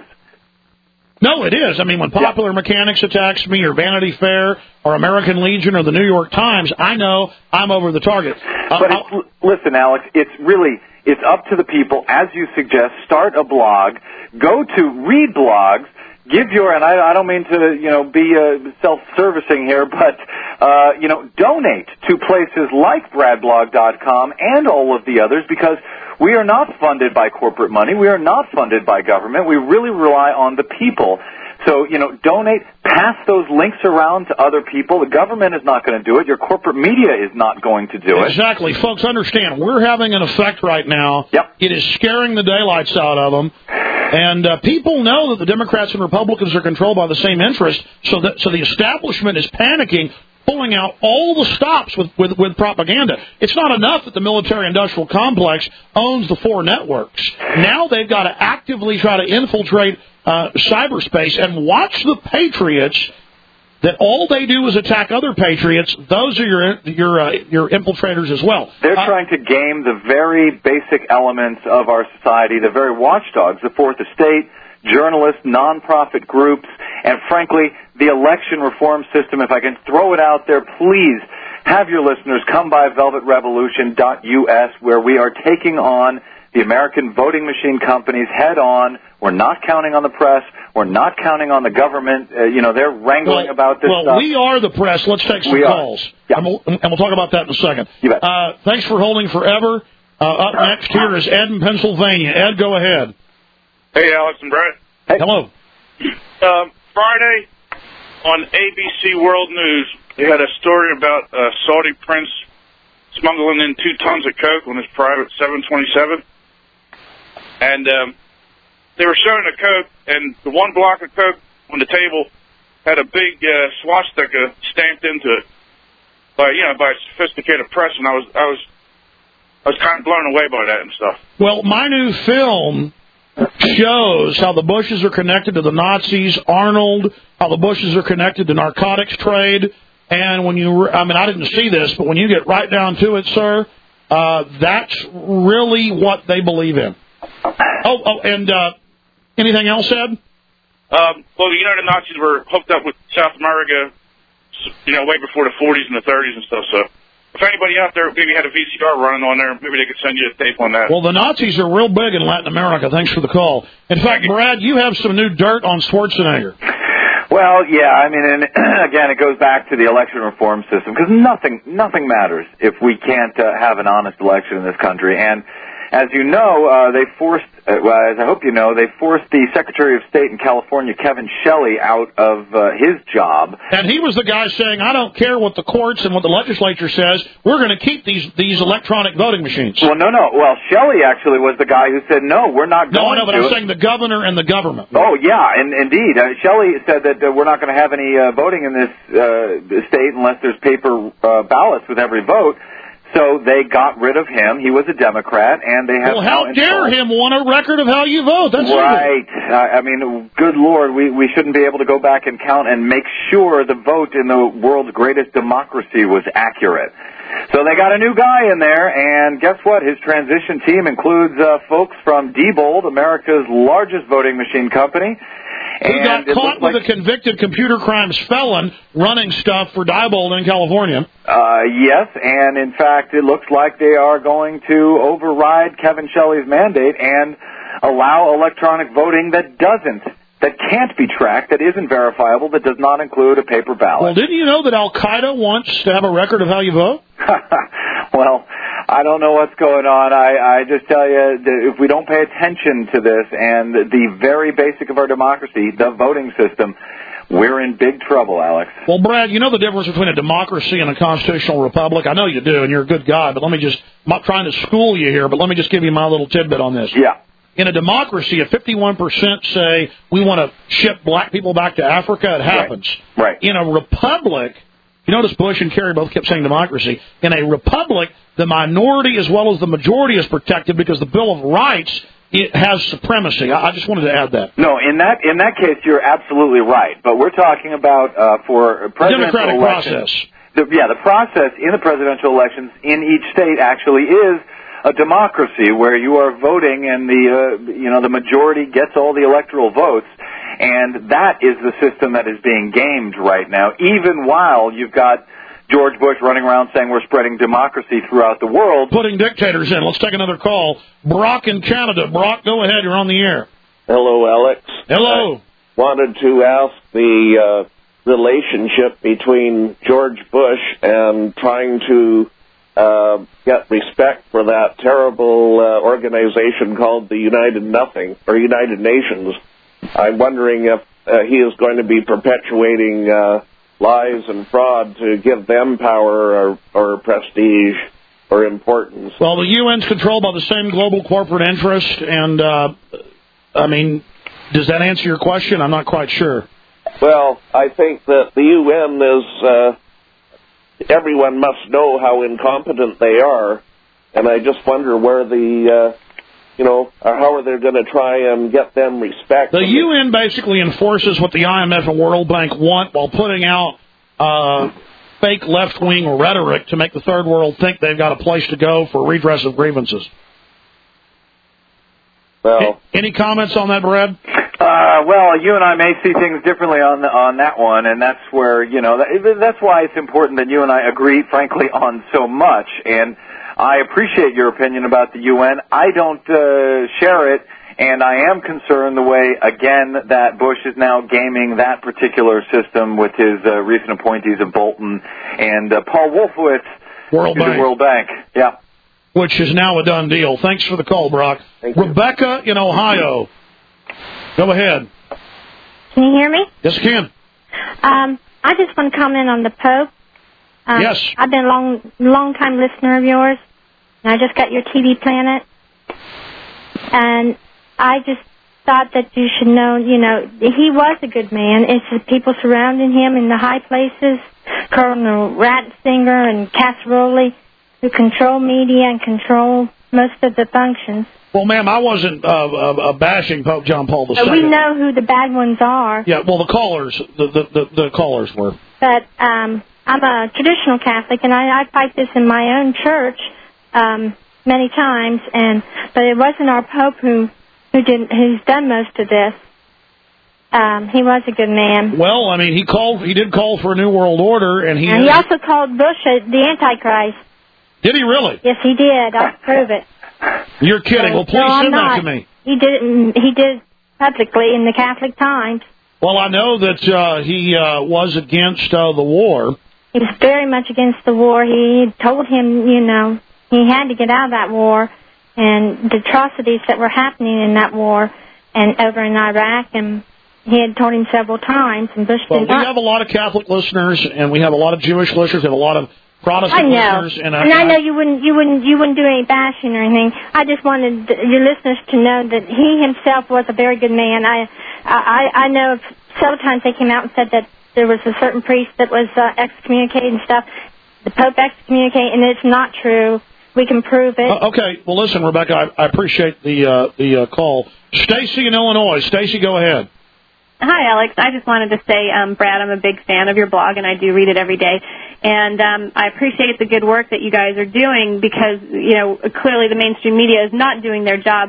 No, it is. I mean, when Popular yeah. Mechanics attacks me, or Vanity Fair, or American Legion, or the New York Times, I know I'm over the target. Uh, but it's, listen, Alex, it's really... It's up to the people, as you suggest. Start a blog. Go to read blogs. Give your, and I, I don't mean to, you know, be uh, self-servicing here, but, uh, you know, donate to places like brad blog dot com and all of the others, because we are not funded by corporate money. We are not funded by government. We really rely on the people. So, you know, donate, pass those links around to other people. The government is not going to do it. Your corporate media is not going to do it. Exactly. Folks, understand, we're having an effect right now. Yep. It is scaring the daylights out of them. And uh, people know that the Democrats and Republicans are controlled by the same interest, so that so the establishment is panicking, pulling out all the stops with, with, with propaganda. It's not enough that the military-industrial complex owns the four networks. Now they've got to actively try to infiltrate uh, cyberspace and watch the patriots that all they do is attack other patriots. Those are your your uh, your infiltrators as well. They're uh, trying to game the very basic elements of our society, the very watchdogs, the Fourth Estate, journalists, nonprofit groups, and frankly, the election reform system. If I can throw it out there, please have your listeners come by velvet revolution dot U S, where we are taking on the American voting machine companies head on. We're not counting on the press. We're not counting on the government. Uh, you know, they're wrangling well, about this well, stuff. Well, we are the press. Let's take some we calls. Yeah. And, we'll, and we'll talk about that in a second. You bet. Uh, thanks for holding forever. Uh, up next here is Ed in Pennsylvania. Ed, go ahead. Hey, Alex and Brett. Hey. Hello. Um, Friday on A B C World News, they had a story about a Saudi prince smuggling in two tons of coke on his private seven twenty-seven. And um, they were showing the coke, and the one block of coke on the table had a big uh, swastika stamped into it by, you know, by a sophisticated press, and I was, I was, I was kind of blown away by that and stuff. Well, my new film shows how the Bushes are connected to the Nazis, Arnold, how the Bushes are connected to narcotics trade, and when you, I mean, I didn't see this, but when you get right down to it, sir, uh, that's really what they believe in. Oh, oh, and uh, anything else, Ed? Um, well, you know, the Nazis were hooked up with South America, you know, way before the forties and the thirties and stuff. So, if anybody out there maybe had a V C R running on there, maybe they could send you a tape on that. Well, the Nazis are real big in Latin America. Thanks for the call. In fact, Brad, you have some new dirt on Schwarzenegger. Well, yeah, I mean, and again, it goes back to the election reform system, because nothing, nothing matters if we can't uh, have an honest election in this country. And as you know, uh, they forced, uh, well, as I hope you know, they forced the Secretary of State in California, Kevin Shelley, out of uh, his job. And he was the guy saying, I don't care what the courts and what the legislature says, we're going to keep these these electronic voting machines. Well, no, no. Well, Shelley actually was the guy who said, no, we're not no, going to. No, no, but I'm saying the governor and the government. Oh, yeah, and indeed. Uh, Shelley said that uh, we're not going to have any uh, voting in this uh, state unless there's paper uh, ballots with every vote. So they got rid of him. He was a Democrat, and they have well, how now dare him want a record of how you vote? That's right. Uh, I mean, good Lord, we we shouldn't be able to go back and count and make sure the vote in the world's greatest democracy was accurate. So they got a new guy in there, and guess what? His transition team includes uh, folks from Diebold, America's largest voting machine company, Who got And it caught looked with like, a convicted computer crimes felon running stuff for Diebold in California. Uh, yes, and in fact, it looks like they are going to override Kevin Shelley's mandate and allow electronic voting that doesn't, that can't be tracked, that isn't verifiable, that does not include a paper ballot. Well, didn't you know that Al-Qaeda wants to have a record of how you vote? Well, I don't know what's going on. I, I just tell you, that if we don't pay attention to this and the very basic of our democracy, the voting system, we're in big trouble, Alex. Well, Brad, you know the difference between a democracy and a constitutional republic? I know you do, and you're a good guy, but let me just, I'm not trying to school you here, but let me just give you my little tidbit on this. Yeah. In a democracy, if fifty-one percent say we want to ship black people back to Africa, it happens. Right. right. In a republic, you notice Bush and Kerry both kept saying democracy. In a republic, the minority as well as the majority is protected because the Bill of Rights, it has supremacy. I, I just wanted to add that. No, in that in that case, you're absolutely right. But we're talking about uh, for presidential Democratic elections. process. The, yeah, the process in the presidential elections in each state actually is a democracy where you are voting and the uh, you know the majority gets all the electoral votes, and that is the system that is being gamed right now. Even while you've got George Bush running around saying we're spreading democracy throughout the world, putting dictators in. Let's take another call. Brock in Canada. Brock, go ahead. You're on the air. Hello, Alex. Hello. I wanted to ask the uh, relationship between George Bush and trying to Uh, get respect for that terrible uh, organization called the United Nothing, or United Nations. I'm wondering if uh, he is going to be perpetuating uh, lies and fraud to give them power or, or prestige or importance. Well, the U N's controlled by the same global corporate interest, and, uh, I mean, does that answer your question? I'm not quite sure. Well, I think that the U N is... Uh, everyone must know how incompetent they are, and I just wonder where the, uh, you know, how are they going to try and get them respect? The U N basically enforces what the I M F and World Bank want while putting out uh, fake left-wing rhetoric to make the third world think they've got a place to go for redress of grievances. Well, any comments on that, Brad? Uh, well, you and I may see things differently on the, on that one, and that's where, you know, that, that's why it's important that you and I agree, frankly, on so much. And I appreciate your opinion about the U N. I don't uh, share it, and I am concerned the way, again, that Bush is now gaming that particular system with his uh, recent appointees of Bolton and uh, Paul Wolfowitz World to Bank. the World Bank. Yeah. Which is now a done deal. Thanks for the call, Brock. Rebecca in Ohio. Go ahead. Can you hear me? Yes, I can. Um, I just want to comment on the Pope. Um, yes. I've been a long, long time listener of yours, and I just got your T V Planet. And I just thought that you should know, you know, he was a good man. It's the people surrounding him in the high places, Colonel Ratzinger and Casserole, who control media and control most of the functions. Well, ma'am, I wasn't uh, uh, bashing Pope John Paul the So Second. we know who the bad ones are. Yeah, well, the callers, the the, the, the callers were. But um, I'm a traditional Catholic, and I, I fight this in my own church um, many times. And but it wasn't our Pope who who did who's done most of this. Um, he was a good man. Well, I mean, he called. He did call for a new world order, and he. And he also called Bush a, the Antichrist. Did he really? Yes, he did. I'll prove it. You're kidding. Well, please no, I'm send not. that to me. He did it. He did it publicly in the Catholic Times. Well, I know that uh, he uh, was against uh, the war. He was very much against the war. He told him, you know, he had to get out of that war, and the atrocities that were happening in that war and over in Iraq, and he had told him several times. And Bush Well, did we not. have a lot of Catholic listeners, and we have a lot of Jewish listeners, we have a lot of Protestant I know, listeners, and, and, I, I know you wouldn't, you wouldn't, you wouldn't do any bashing or anything. I just wanted your listeners to know that he himself was a very good man. I, I, I know several times they came out and said that there was a certain priest that was uh, excommunicated and stuff. The Pope excommunicated, and it's not true. We can prove it. Uh, okay, well, listen, Rebecca, I, I appreciate the uh, the uh, call. Stacy in Illinois. Stacy, go ahead. Hi, Alex. I just wanted to say, um, Brad, I'm a big fan of your blog, and I do read it every day. And um, I appreciate the good work that you guys are doing because, you know, clearly the mainstream media is not doing their job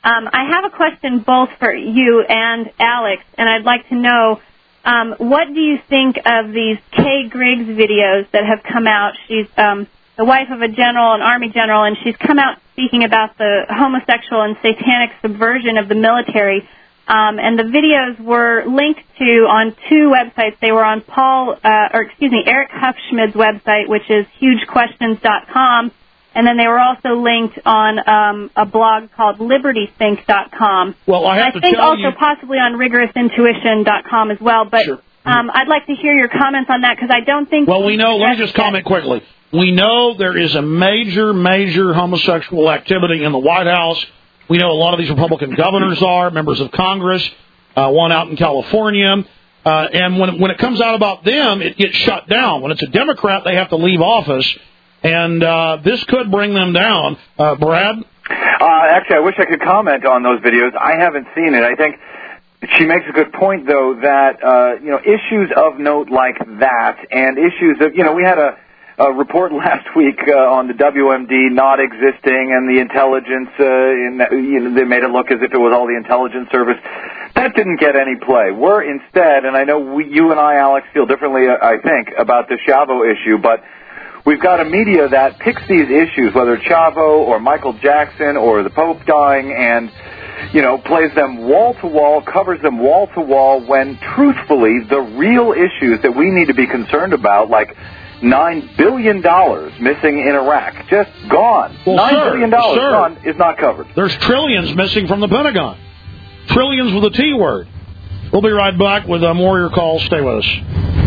Um, I have a question both for you and Alex, and I'd like to know, um, what do you think of these Kay Griggs videos that have come out? She's um, the wife of a general, an Army general, and she's come out speaking about the homosexual and satanic subversion of the military. Um, and the videos were linked to on two websites. They were on Paul, uh, or excuse me, Eric Hufschmid's website, which is huge questions dot com, and then they were also linked on um, a blog called liberty think dot com. Well, I have I to think tell also you, possibly on rigorous intuition dot com as well. But sure. um, I'd like to hear your comments on that because I don't think. Well, we know. Let me just comment quickly. We know there is a major, major homosexual activity in the White House. We know a lot of these Republican governors are, members of Congress, uh, one out in California. Uh, and when, when it comes out about them, it gets shut down. When it's a Democrat, they have to leave office. And uh, this could bring them down. Uh, Brad? Uh, actually, I wish I could comment on those videos. I haven't seen it. I think she makes a good point, though, that, uh, you know, issues of note like that and issues of, you know, we had a, a report last week uh, on the W M D not existing and the intelligence, uh, in, you know, they made it look as if it was all the intelligence service. That didn't get any play. We're instead, and I know we, you and I, Alex, feel differently, I think, about the Chavo issue, but we've got a media that picks these issues, whether Chavo or Michael Jackson or the Pope dying, and, you know, plays them wall-to-wall, covers them wall-to-wall, when, truthfully, the real issues that we need to be concerned about, like nine billion dollars missing in Iraq, just gone. Well, nine sir, billion dollars sir, gone is not covered. There's trillions missing from the Pentagon. Trillions with a T word. We'll be right back with a more of your calls. Stay with us.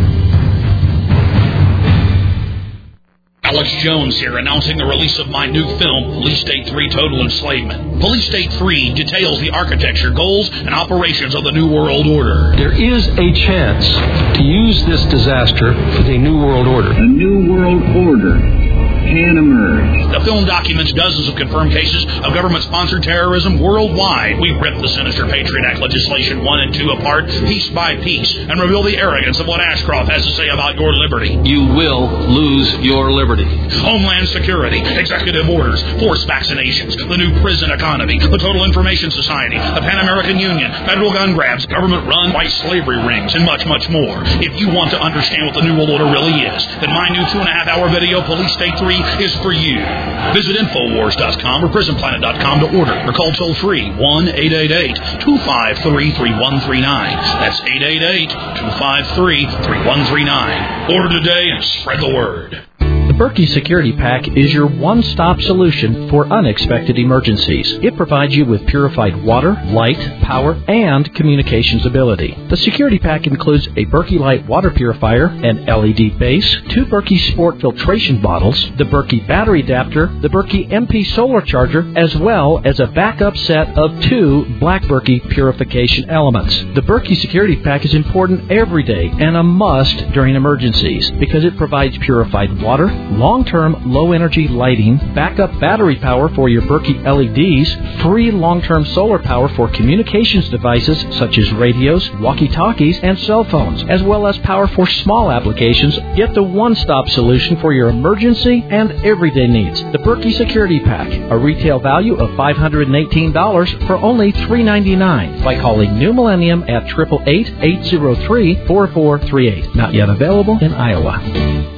Alex Jones here, announcing the release of my new film, Police State three Total Enslavement. Police State three details the architecture, goals, and operations of the New World Order. There is a chance to use this disaster for the New World Order. A New World Order can emerge. The film documents dozens of confirmed cases of government-sponsored terrorism worldwide. We rip the sinister Patriot Act legislation one and two apart, piece by piece, and reveal the arrogance of what Ashcroft has to say about your liberty. You will lose your liberty. Homeland Security, executive orders, forced vaccinations, the new prison economy, the Total Information Society, the Pan American Union, federal gun grabs, government-run white slavery rings, and much, much more. If you want to understand what the New World Order really is, then my new two-and-a-half-hour video, Police State three, is for you. Visit Infowars dot com or Prison Planet dot com to order, or call toll-free one eight eight eight, two five three, three one three nine. That's eight eight eight, two five three, three one three nine. Order today and spread the word. The Berkey Security Pack is your one-stop solution for unexpected emergencies. It provides you with purified water, light, power, and communications ability. The Security Pack includes a Berkey Light water purifier, an L E D base, two Berkey Sport filtration bottles, the Berkey battery adapter, the Berkey M P solar charger, as well as a backup set of two Black Berkey purification elements. The Berkey Security Pack is important every day and a must during emergencies because it provides purified water, long-term low-energy lighting, backup battery power for your Berkey L E Ds, free long-term solar power for communications devices such as radios, walkie-talkies, and cell phones, as well as power for small applications. Get the one-stop solution for your emergency and everyday needs. The Berkey Security Pack, a retail value of five hundred eighteen dollars for only three hundred ninety-nine dollars by calling New Millennium at eight eight eight, eight zero three, four four three eight. Not yet available in Iowa.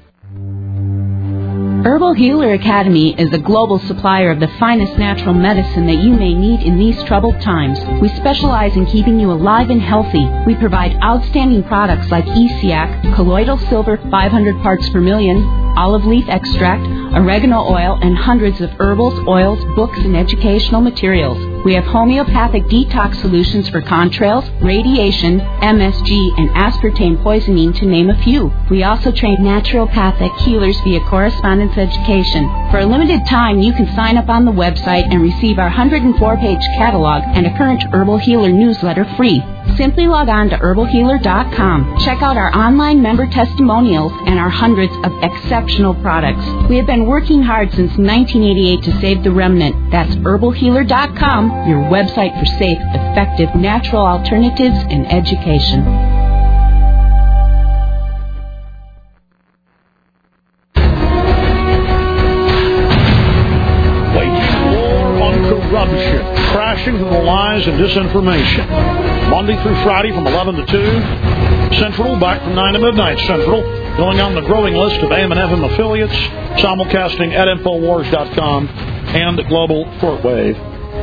Herbal Healer Academy is a global supplier of the finest natural medicine that you may need in these troubled times. We specialize in keeping you alive and healthy. We provide outstanding products like E C A C, colloidal silver five hundred parts per million, olive leaf extract, oregano oil, and hundreds of herbals, oils, books, and educational materials. We have homeopathic detox solutions for contrails, radiation, M S G, and aspartame poisoning, to name a few. We also train naturopathic healers via correspondence education. For a limited time, you can sign up on the website and receive our one hundred four page catalog and a current Herbal Healer newsletter free. Simply log on to herbal healer dot com. Check out our online member testimonials and our hundreds of exceptional products. We have been working hard since nineteen eighty-eight to save the remnant. That's herbal healer dot com, your website for safe, effective, natural alternatives and education. Corruption, crash searching for the lies and disinformation. Monday through Friday from eleven to two Central, back from nine to midnight Central. Going on the growing list of A M and F M affiliates, simulcasting at Infowars dot com and Global Shortwave.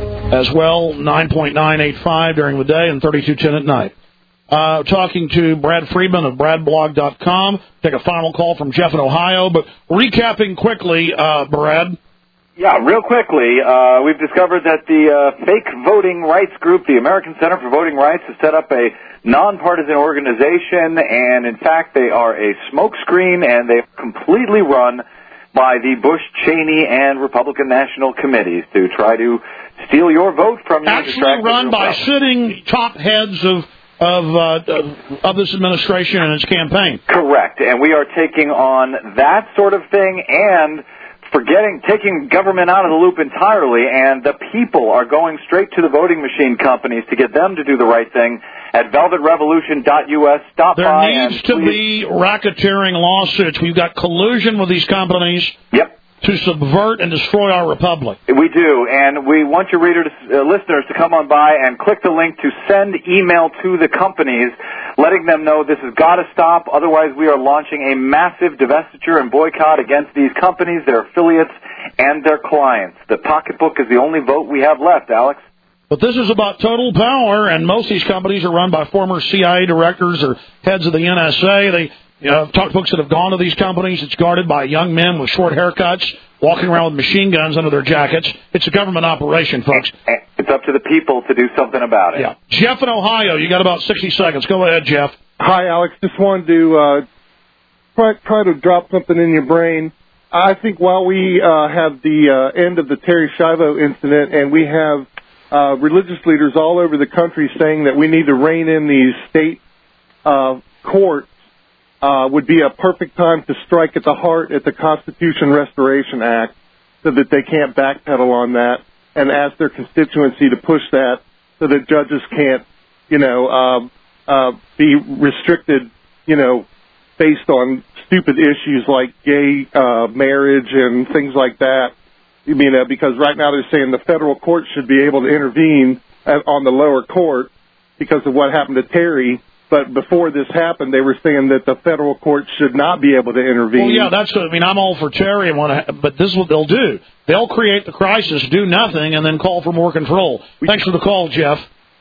As well, nine point nine eight five during the day and thirty-two ten at night. Uh, talking to Brad Friedman of brad blog dot com. Take a final call from Jeff in Ohio. But recapping quickly, uh, Brad. Yeah, real quickly, uh, we've discovered that the uh, fake voting rights group, the American Center for Voting Rights, has set up a nonpartisan organization, and in fact they are a smokescreen, and they're completely run by the Bush, Cheney, and Republican National Committees to try to steal your vote from you. Actually run by sitting top heads of of, uh, of this administration and its campaign. Correct, and we are taking on that sort of thing and forgetting, taking government out of the loop entirely, and the people are going straight to the voting machine companies to get them to do the right thing at velvet revolution dot U S. Stop there by. There needs to please. be racketeering lawsuits. We've got collusion with these companies. Yep. To subvert and destroy our republic. We do, and we want your readers, uh, listeners to come on by and click the link to send email to the companies, letting them know this has got to stop. Otherwise, we are launching a massive divestiture and boycott against these companies, their affiliates, and their clients. The pocketbook is the only vote we have left, Alex. But this is about total power, and most of these companies are run by former C I A directors or heads of the N S A. They You know, I've talked to folks that have gone to these companies. It's guarded by young men with short haircuts, walking around with machine guns under their jackets. It's a government operation, folks. It's up to the people to do something about it. Yeah. Jeff in Ohio, you got about sixty seconds. Go ahead, Jeff. Hi, Alex. Just wanted to uh, try, try to drop something in your brain. I think while we uh, have the uh, end of the Terry Schiavo incident, and we have uh, religious leaders all over the country saying that we need to rein in these state uh, courts, Uh, would be a perfect time to strike at the heart at the Constitution Restoration Act so that they can't backpedal on that and ask their constituency to push that so that judges can't, you know, uh, uh, be restricted, you know, based on stupid issues like gay uh, marriage and things like that. You mean, uh, because right now they're saying the federal court should be able to intervene at, on the lower court because of what happened to Terry. But before this happened, they were saying that the federal court should not be able to intervene. Well, yeah, that's. I mean, I'm all for Terry, and want to, but this is what they'll do. They'll create the crisis, do nothing, and then call for more control. Thanks for the call, Jeff.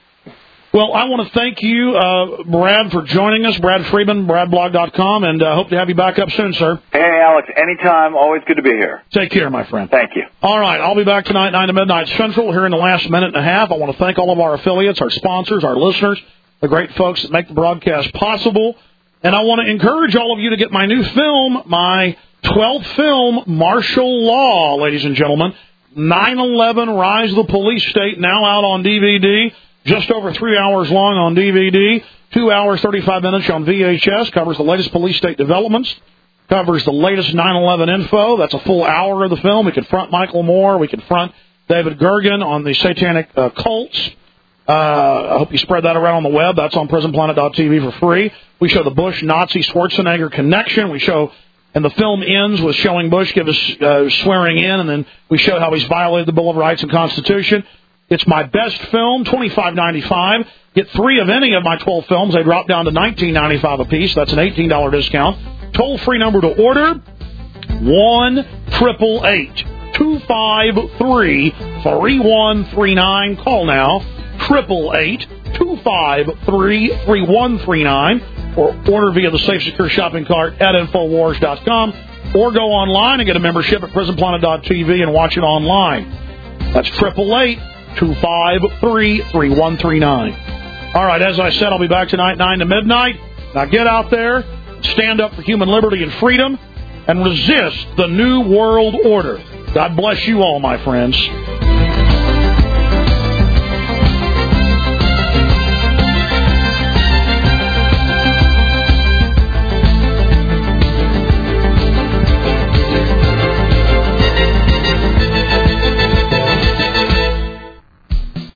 Well, I want to thank you, uh, Brad, for joining us. Brad Friedman, brad blog dot com, and uh, hope to have you back up soon, sir. Hey, Alex, anytime. Always good to be here. Take care, my friend. Thank you. All right, I'll be back tonight, nine to midnight Central, here in the last minute and a half. I want to thank all of our affiliates, our sponsors, our listeners, the great folks that make the broadcast possible. And I want to encourage all of you to get my new film, my twelfth film, Martial Law, ladies and gentlemen. nine eleven Rise of the Police State, now out on D V D. Just over three hours long on D V D. Two hours, thirty-five minutes on V H S. Covers the latest police state developments. Covers the latest nine eleven info. That's a full hour of the film. We confront Michael Moore. We confront David Gergen on the satanic uh, cults. Uh, I hope you spread that around on the web. That's on prison planet dot t v for free. We show the Bush-Nazi-Schwarzenegger connection. We show, and the film ends with showing Bush give us uh, swearing in, and then we show how he's violated the Bill of Rights and Constitution. It's my best film, twenty-five ninety-five. Get three of any of my twelve films. They drop down to nineteen ninety-five a piece. That's an eighteen dollars discount. Toll-free number to order, one eight eight eight, two five three, three one three nine. Call now. Triple eight two five three three one three nine, or order via the safe, secure shopping cart at Infowars dot com, or go online and get a membership at prison planet dot t v and watch it online. That's triple eight two five three three one three nine. All right, as I said, I'll be back tonight nine to midnight. Now get out there, stand up for human liberty and freedom, and resist the New World Order. God bless you all, my friends.